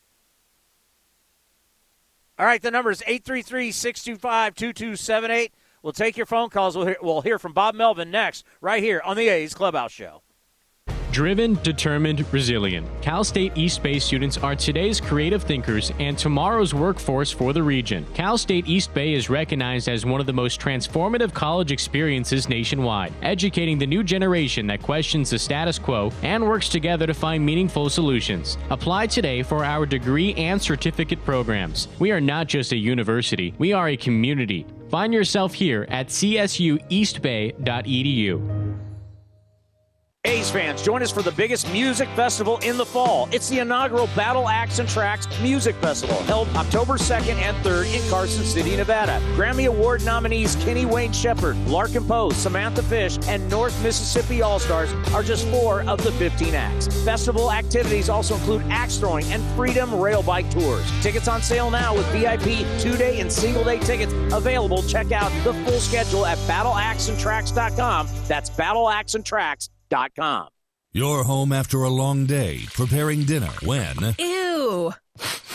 All right, the number is eight three three, six two five, two two seven eight. We'll take your phone calls. We'll hear, we'll hear from Bob Melvin next, right here on the A's Clubhouse Show. Driven, determined, resilient. Cal State East Bay students are today's creative thinkers and tomorrow's workforce for the region. Cal State East Bay is recognized as one of the most transformative college experiences nationwide, educating the new generation that questions the status quo and works together to find meaningful solutions. Apply today for our degree and certificate programs. We are not just a university, we are a community. Find yourself here at c s u east bay dot e d u. A's fans, join us for the biggest music festival in the fall. It's the inaugural Battle Axe and Tracks Music Festival, held October second and third in Carson City, Nevada. Grammy Award nominees Kenny Wayne Shepherd, Larkin Poe, Samantha Fish, and North Mississippi All-Stars are just four of the fifteen acts. Festival activities also include axe throwing and Freedom Rail Bike tours. Tickets on sale now with V I P two-day and single-day tickets available. Check out the full schedule at battle axe and tracks dot com. That's battle axe and tracks dot com. You're home after a long day preparing dinner when... Ew! What's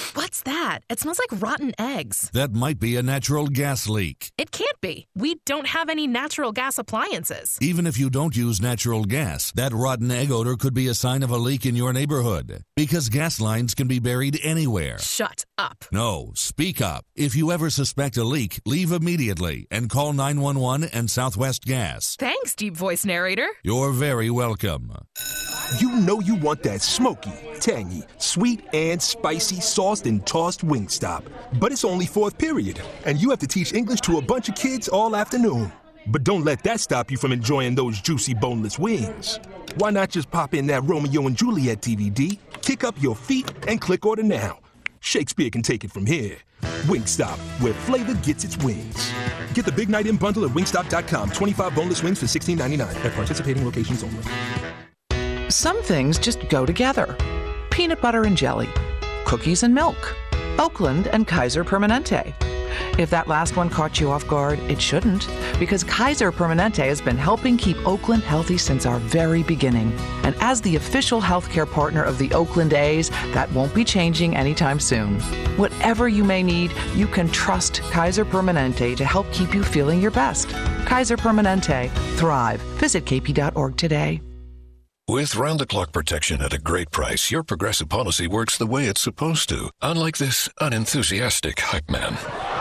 What's that? It smells like rotten eggs. That might be a natural gas leak. It can't be. We don't have any natural gas appliances. Even if you don't use natural gas, that rotten egg odor could be a sign of a leak in your neighborhood. Because gas lines can be buried anywhere. Shut up. No, speak up. If you ever suspect a leak, leave immediately and call nine one one and Southwest Gas. Thanks, deep voice narrator. You're very welcome. You know you want that smoky, tangy, sweet, and spicy sauced and tossed Wingstop. But it's only fourth period, and you have to teach English to a bunch of kids all afternoon. But don't let that stop you from enjoying those juicy boneless wings. Why not just pop in that Romeo and Juliet D V D, kick up your feet, and click order now? Shakespeare can take it from here. Wingstop, where flavor gets its wings. Get the Big Night In bundle at wingstop dot com. twenty-five boneless wings for sixteen ninety-nine at participating locations only. Some things just go together. Peanut butter and jelly, cookies and milk, Oakland and Kaiser Permanente. If that last one caught you off guard, it shouldn't, because Kaiser Permanente has been helping keep Oakland healthy since our very beginning. And as the official healthcare partner of the Oakland A's, that won't be changing anytime soon. Whatever you may need, you can trust Kaiser Permanente to help keep you feeling your best. Kaiser Permanente. Thrive. Visit k p dot org today. With round-the-clock protection at a great price, your Progressive policy works the way it's supposed to, unlike this unenthusiastic hype man.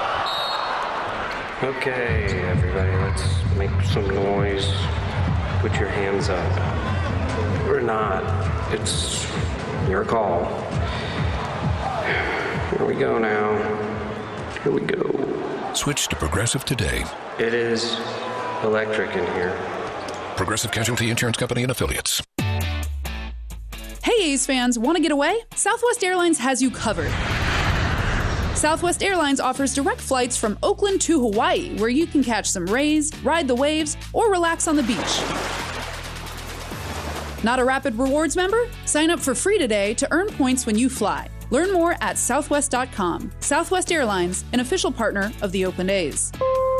Okay, everybody, let's make some noise. Put your hands up. Or not. It's your call. Here we go now. Here we go. Switch to Progressive today. It is electric in here. Progressive Casualty Insurance Company and Affiliates. Hey A's fans, want to get away? Southwest Airlines has you covered. Southwest Airlines offers direct flights from Oakland to Hawaii, where you can catch some rays, ride the waves, or relax on the beach. Not a Rapid Rewards member? Sign up for free today to earn points when you fly. Learn more at southwest dot com. Southwest Airlines, an official partner of the Oakland A's.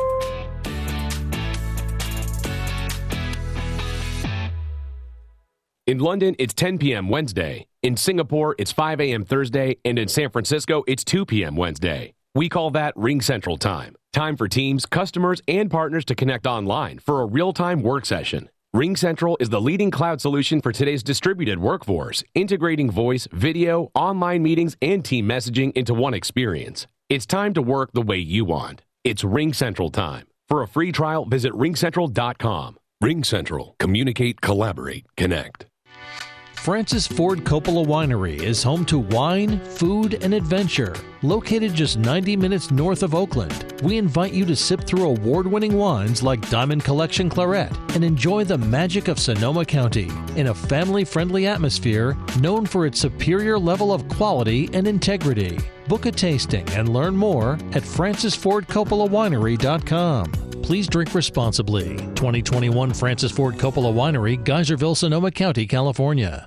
In London, it's ten p.m. Wednesday. In Singapore, it's five a.m. Thursday. And in San Francisco, it's two p.m. Wednesday. We call that Ring Central Time. Time for teams, customers, and partners to connect online for a real-time work session. Ring Central is the leading cloud solution for today's distributed workforce, integrating voice, video, online meetings, and team messaging into one experience. It's time to work the way you want. It's Ring Central Time. For a free trial, visit ring central dot com. Ring Central. Communicate, collaborate, connect. Francis Ford Coppola Winery is home to wine, food, and adventure. Located just ninety minutes north of Oakland, we invite you to sip through award-winning wines like Diamond Collection Claret and enjoy the magic of Sonoma County in a family-friendly atmosphere known for its superior level of quality and integrity. Book a tasting and learn more at francis ford coppola winery dot com. Please drink responsibly. twenty twenty-one Francis Ford Coppola Winery, Geyserville, Sonoma County, California.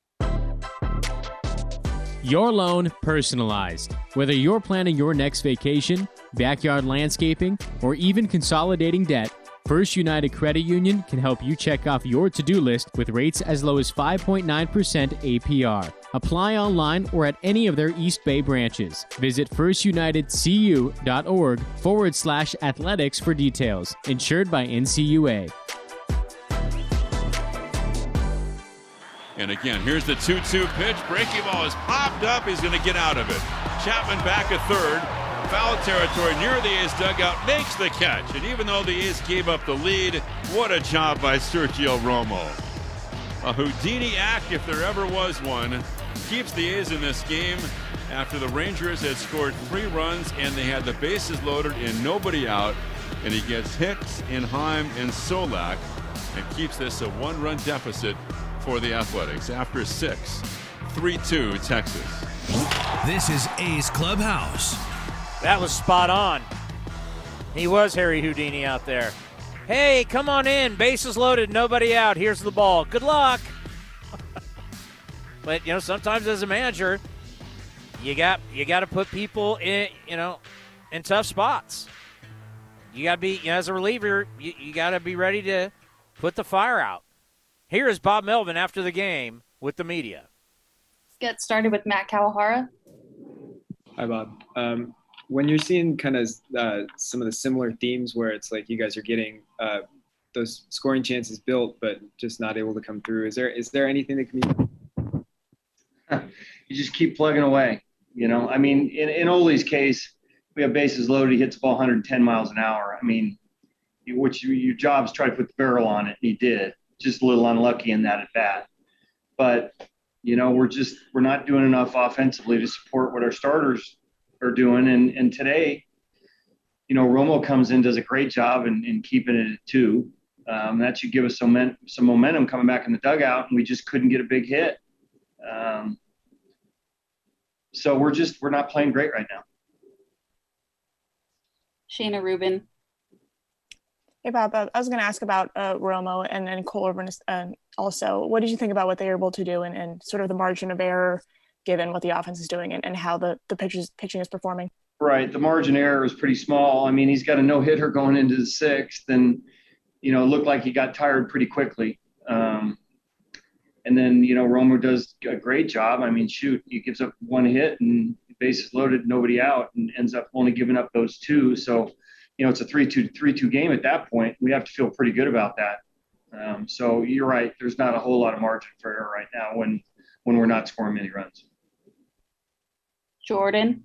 Your loan personalized. Whether you're planning your next vacation, backyard landscaping, or even consolidating debt, First United Credit Union can help you check off your to-do list with rates as low as five point nine percent A P R. Apply online or at any of their East Bay branches. Visit firstunitedcu.org forward slash athletics for details. Insured by N C U A. And again, here's the two two pitch. Breaking ball is popped up. He's going to get out of it. Chapman back at third. Foul territory near the A's dugout. Makes the catch. And even though the A's gave up the lead, what a job by Sergio Romo. A Houdini act, if there ever was one. Keeps the A's in this game after the Rangers had scored three runs and they had the bases loaded and nobody out. And he gets Hicks and Heim and Solak and keeps this a one-run deficit for the Athletics after six. three two Texas. This is A's Clubhouse. That was spot on. He was Harry Houdini out there. Hey, come on in. Bases loaded, nobody out. Here's the ball. Good luck. But, you know, sometimes as a manager, you got you got to put people in, you know, in tough spots. You got to be, you know, as a reliever, you, you got to be ready to put the fire out. Here is Bob Melvin after the game with the media. Let's get started with Matt Kawahara. Hi, Bob. Um, when you're seeing kind of uh, some of the similar themes where it's like you guys are getting uh, those scoring chances built, but just not able to come through, is there is there anything that can be done? You just keep plugging away. You know, I mean, in, in Ole's case, we have bases loaded. He hits the ball one hundred ten miles an hour. I mean, which you, your job is try to put the barrel on it, and he did. Just a little unlucky in that at bat. But, you know, we're just we're not doing enough offensively to support what our starters are doing. And and today, you know, Romo comes in, does a great job in, in keeping it at two. Um, that should give us some some momentum coming back in the dugout, and we just couldn't get a big hit. Um, so we're just we're not playing great right now. Shayna Rubin. Hey, Bob. I was going to ask about uh, Romo and, and Cole Irvin uh, also. What did you think about what they were able to do and, and sort of the margin of error given what the offense is doing and, and how the, the pitches, pitching is performing? Right. The margin error is pretty small. I mean, he's got a no-hitter going into the sixth, and, you know, it looked like he got tired pretty quickly. Um, and then, you know, Romo does a great job. I mean, shoot, he gives up one hit and bases loaded, nobody out, and ends up only giving up those two. So, you know, it's a three two, three two game at that point. We have to feel pretty good about that. Um, so you're right. There's not a whole lot of margin for error right now when, when we're not scoring many runs. Jordan.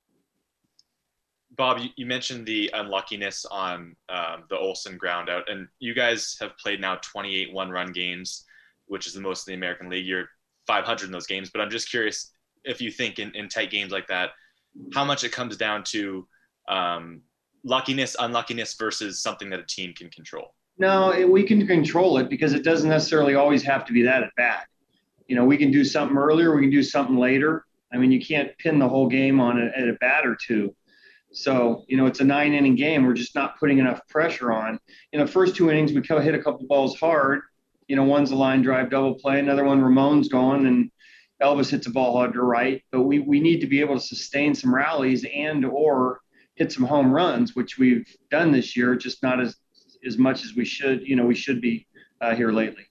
Bob, you, you mentioned the unluckiness on um, the Olsen ground out, and you guys have played now twenty-eight one-run games, which is the most in the American League. You're five hundred in those games, but I'm just curious if you think in, in tight games like that, how much it comes down to um, luckiness, unluckiness versus something that a team can control. No, it, we can control it because it doesn't necessarily always have to be that at bat. You know, we can do something earlier, we can do something later. I mean, you can't pin the whole game on a, at a bat or two. So, you know, it's a nine inning game. We're just not putting enough pressure on. In the first two innings, we hit a couple balls hard. You know, one's a line drive double play, another one Ramon's going, and Elvis hits a ball hard to right. But we, we need to be able to sustain some rallies and or hit some home runs, which we've done this year, just not as, as much as we should, you know, we should be uh, here lately.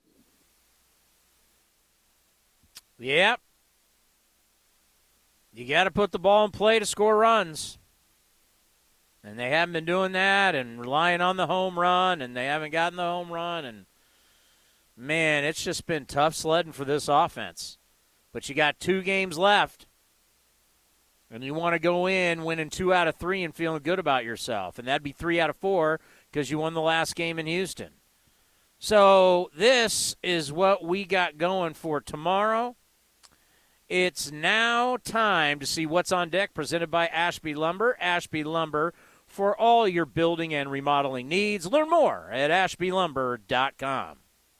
Yep. You got to put the ball in play to score runs. And they haven't been doing that and relying on the home run, and they haven't gotten the home run. And, man, it's just been tough sledding for this offense. But you got two games left, and you want to go in winning two out of three and feeling good about yourself. And that'd be three out of four because you won the last game in Houston. So this is what we got going for tomorrow. It's now time to see what's on deck, presented by Ashby Lumber. Ashby Lumber for all your building and remodeling needs. Learn more at ashby lumber dot com.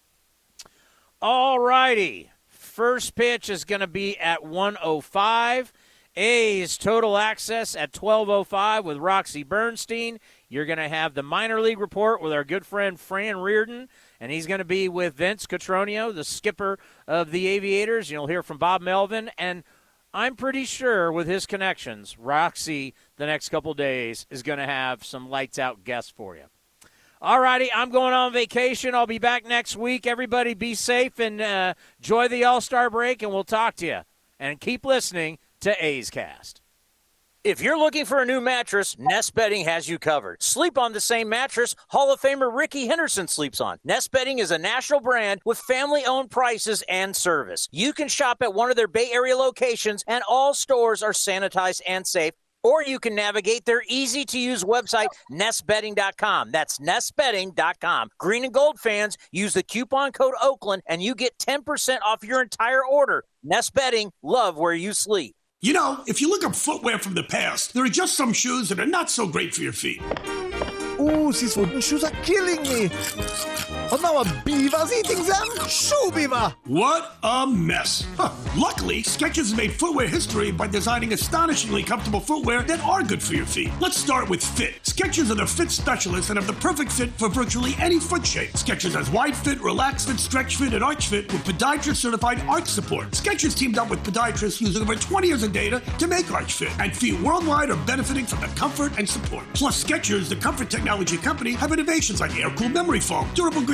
All righty. First pitch is going to be at one oh five. A's Total Access at twelve oh five with Roxy Bernstein. You're going to have the minor league report with our good friend Fran Reardon, and he's going to be with Vince Cotroneo, the skipper of the Aviators. You'll hear from Bob Melvin, and I'm pretty sure with his connections, Roxy, the next couple days, is going to have some lights-out guests for you. All righty, I'm going on vacation. I'll be back next week. Everybody be safe and uh, enjoy the All-Star break, and we'll talk to you. And keep listening to A's Cast. If you're looking for a new mattress, Nest Bedding has you covered. Sleep on the same mattress Hall of Famer Ricky Henderson sleeps on. Nest Bedding is a national brand with family-owned prices and service. You can shop at one of their Bay Area locations, and all stores are sanitized and safe. Or you can navigate their easy-to-use website, nest bedding dot com. That's nest bedding dot com. Green and gold fans, use the coupon code Oakland, and you get ten percent off your entire order. Nest Bedding, love where you sleep. You know, if you look up footwear from the past, there are just some shoes that are not so great for your feet. Ooh, these wooden shoes are killing me. Oh, now a beaver's eating them? Shoe beaver! What a mess. Huh. Luckily, Skechers has made footwear history by designing astonishingly comfortable footwear that are good for your feet. Let's start with fit. Skechers are the fit specialists and have the perfect fit for virtually any foot shape. Skechers has wide fit, relaxed fit, stretch fit, and arch fit with podiatrist-certified arch support. Skechers teamed up with podiatrists using over twenty years of data to make arch fit, and feet worldwide are benefiting from the comfort and support. Plus, Skechers, the comfort technology company, have innovations like air-cooled memory foam, durable good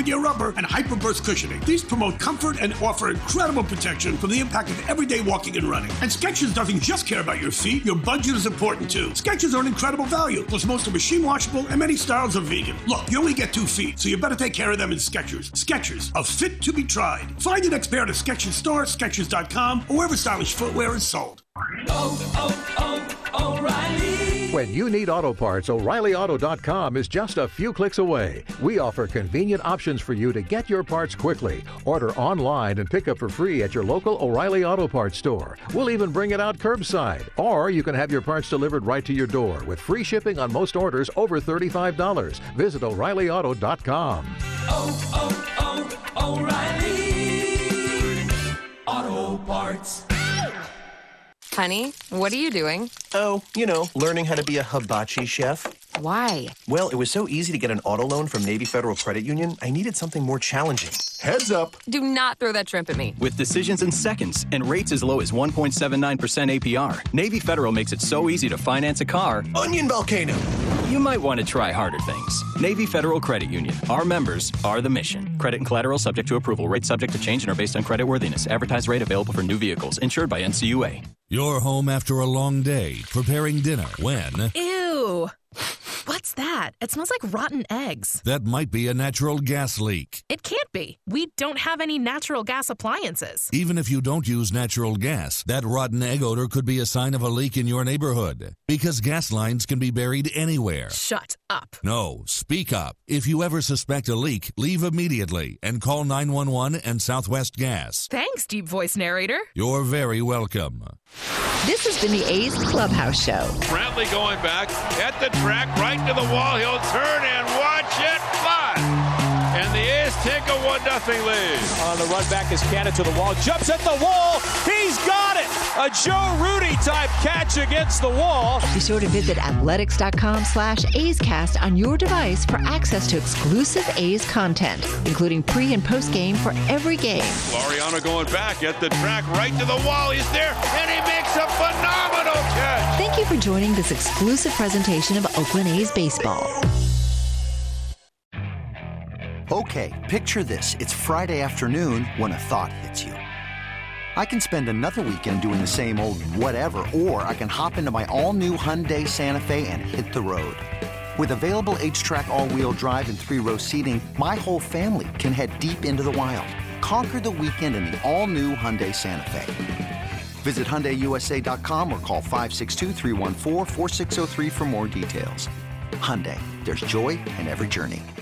Goodyear rubber, and Hyperburst cushioning. These promote comfort and offer incredible protection from the impact of everyday walking and running. And Skechers doesn't just care about your feet. Your budget is important too. Skechers are an incredible value. Plus, most are machine washable and many styles are vegan. Look, you only get two feet, so you better take care of them in Skechers. Skechers, a fit to be tried. Find your next pair at a Skechers store, Skechers dot com, or wherever stylish footwear is sold. Oh, oh, oh, O'Reilly. When you need auto parts, O'Reilly Auto dot com is just a few clicks away. We offer convenient options for you to get your parts quickly. Order online and pick up for free at your local O'Reilly Auto Parts store. We'll even bring it out curbside. Or you can have your parts delivered right to your door with free shipping on most orders over thirty-five dollars. Visit O'Reilly Auto dot com. Oh, oh, oh, O'Reilly Auto Parts. Honey, what are you doing? Oh, you know, learning how to be a hibachi chef. Why? Well, it was so easy to get an auto loan from Navy Federal Credit Union, I needed something more challenging. Heads up. Do not throw that shrimp at me. With decisions in seconds and rates as low as one point seven nine percent A P R, Navy Federal makes it so easy to finance a car. Onion volcano. You might want to try harder things. Navy Federal Credit Union. Our members are the mission. Credit and collateral subject to approval. Rates subject to change and are based on credit worthiness. Advertised rate available for new vehicles. Insured by N C U A. You're home after a long day, preparing dinner when... Ew. What's that? It smells like rotten eggs. That might be a natural gas leak. It can't be. We don't have any natural gas appliances. Even if you don't use natural gas, that rotten egg odor could be a sign of a leak in your neighborhood. Because gas lines can be buried anywhere. Shut up. No, speak up. If you ever suspect a leak, leave immediately and call nine one one and Southwest Gas. Thanks, deep voice narrator. You're very welcome. This has been the A's Clubhouse Show. Brantley going back at the track, right to the wall. He'll turn and watch it fly. And the A's take a one nothing lead. On the run back is Cannon to the wall. Jumps at the wall. He's got it. A Joe Rudy type catch against the wall. Be sure to visit athletics.com slash A's Cast on your device for access to exclusive A's content, including pre and post game for every game. Laureano going back at the track, right to the wall. He's there, and he makes a phenomenal catch. Thank you for joining this exclusive presentation of Oakland A's baseball. Okay, picture this. It's Friday afternoon when a thought hits you. I can spend another weekend doing the same old whatever, or I can hop into my all-new Hyundai Santa Fe and hit the road. With available H-Track all-wheel drive and three-row seating, my whole family can head deep into the wild. Conquer the weekend in the all-new Hyundai Santa Fe. Visit Hyundai U S A dot com or call five six two, three one four, four six zero three for more details. Hyundai, there's joy in every journey.